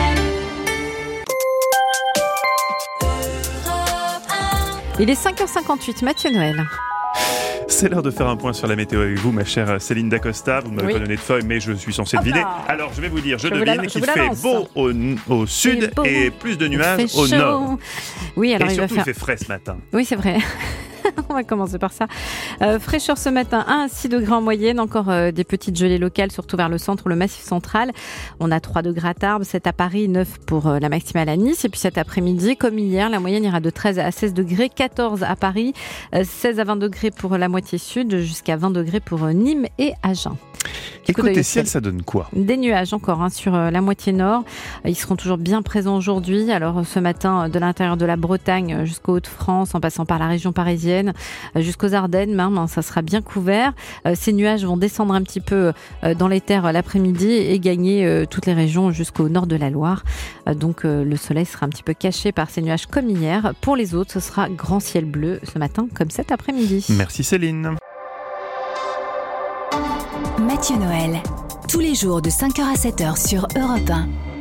Il est 5h58, Mathieu Noël. C'est l'heure de faire un point sur la météo avec vous, ma chère Céline Dacosta. Vous ne m'avez pas donné de feuille, mais je suis censé deviner. Alors, je vais vous dire, je devine qu'il fait beau au sud et plus de nuages au nord. Oui, alors et il surtout, va faire... il fait frais ce matin. Oui, c'est vrai. On va commencer par ça. Fraîcheur ce matin, 1 à 6 degrés en moyenne. Encore des petites gelées locales, surtout vers le centre, le massif central. On a 3 degrés à Tarbes, 7 à Paris, 9 pour la maximale à Nice. Et puis cet après-midi, comme hier, la moyenne ira de 13 à 16 degrés, 14 à Paris, 16 à 20 degrés pour la moitié sud, jusqu'à 20 degrés pour Nîmes et Agen. Côté ciel, ça donne quoi? Des nuages encore sur la moitié nord. Ils seront toujours bien présents aujourd'hui. Alors ce matin, de l'intérieur de la Bretagne jusqu'aux Hauts-de-France, en passant par la région parisienne, jusqu'aux Ardennes même, ça sera bien couvert. Ces nuages vont descendre un petit peu dans les terres l'après-midi et gagner toutes les régions jusqu'au nord de la Loire. Donc le soleil sera un petit peu caché par ces nuages comme hier. Pour les autres, ce sera grand ciel bleu ce matin comme cet après-midi. Merci Céline. Mathieu Noël, tous les jours de 5h à 7h sur Europe 1.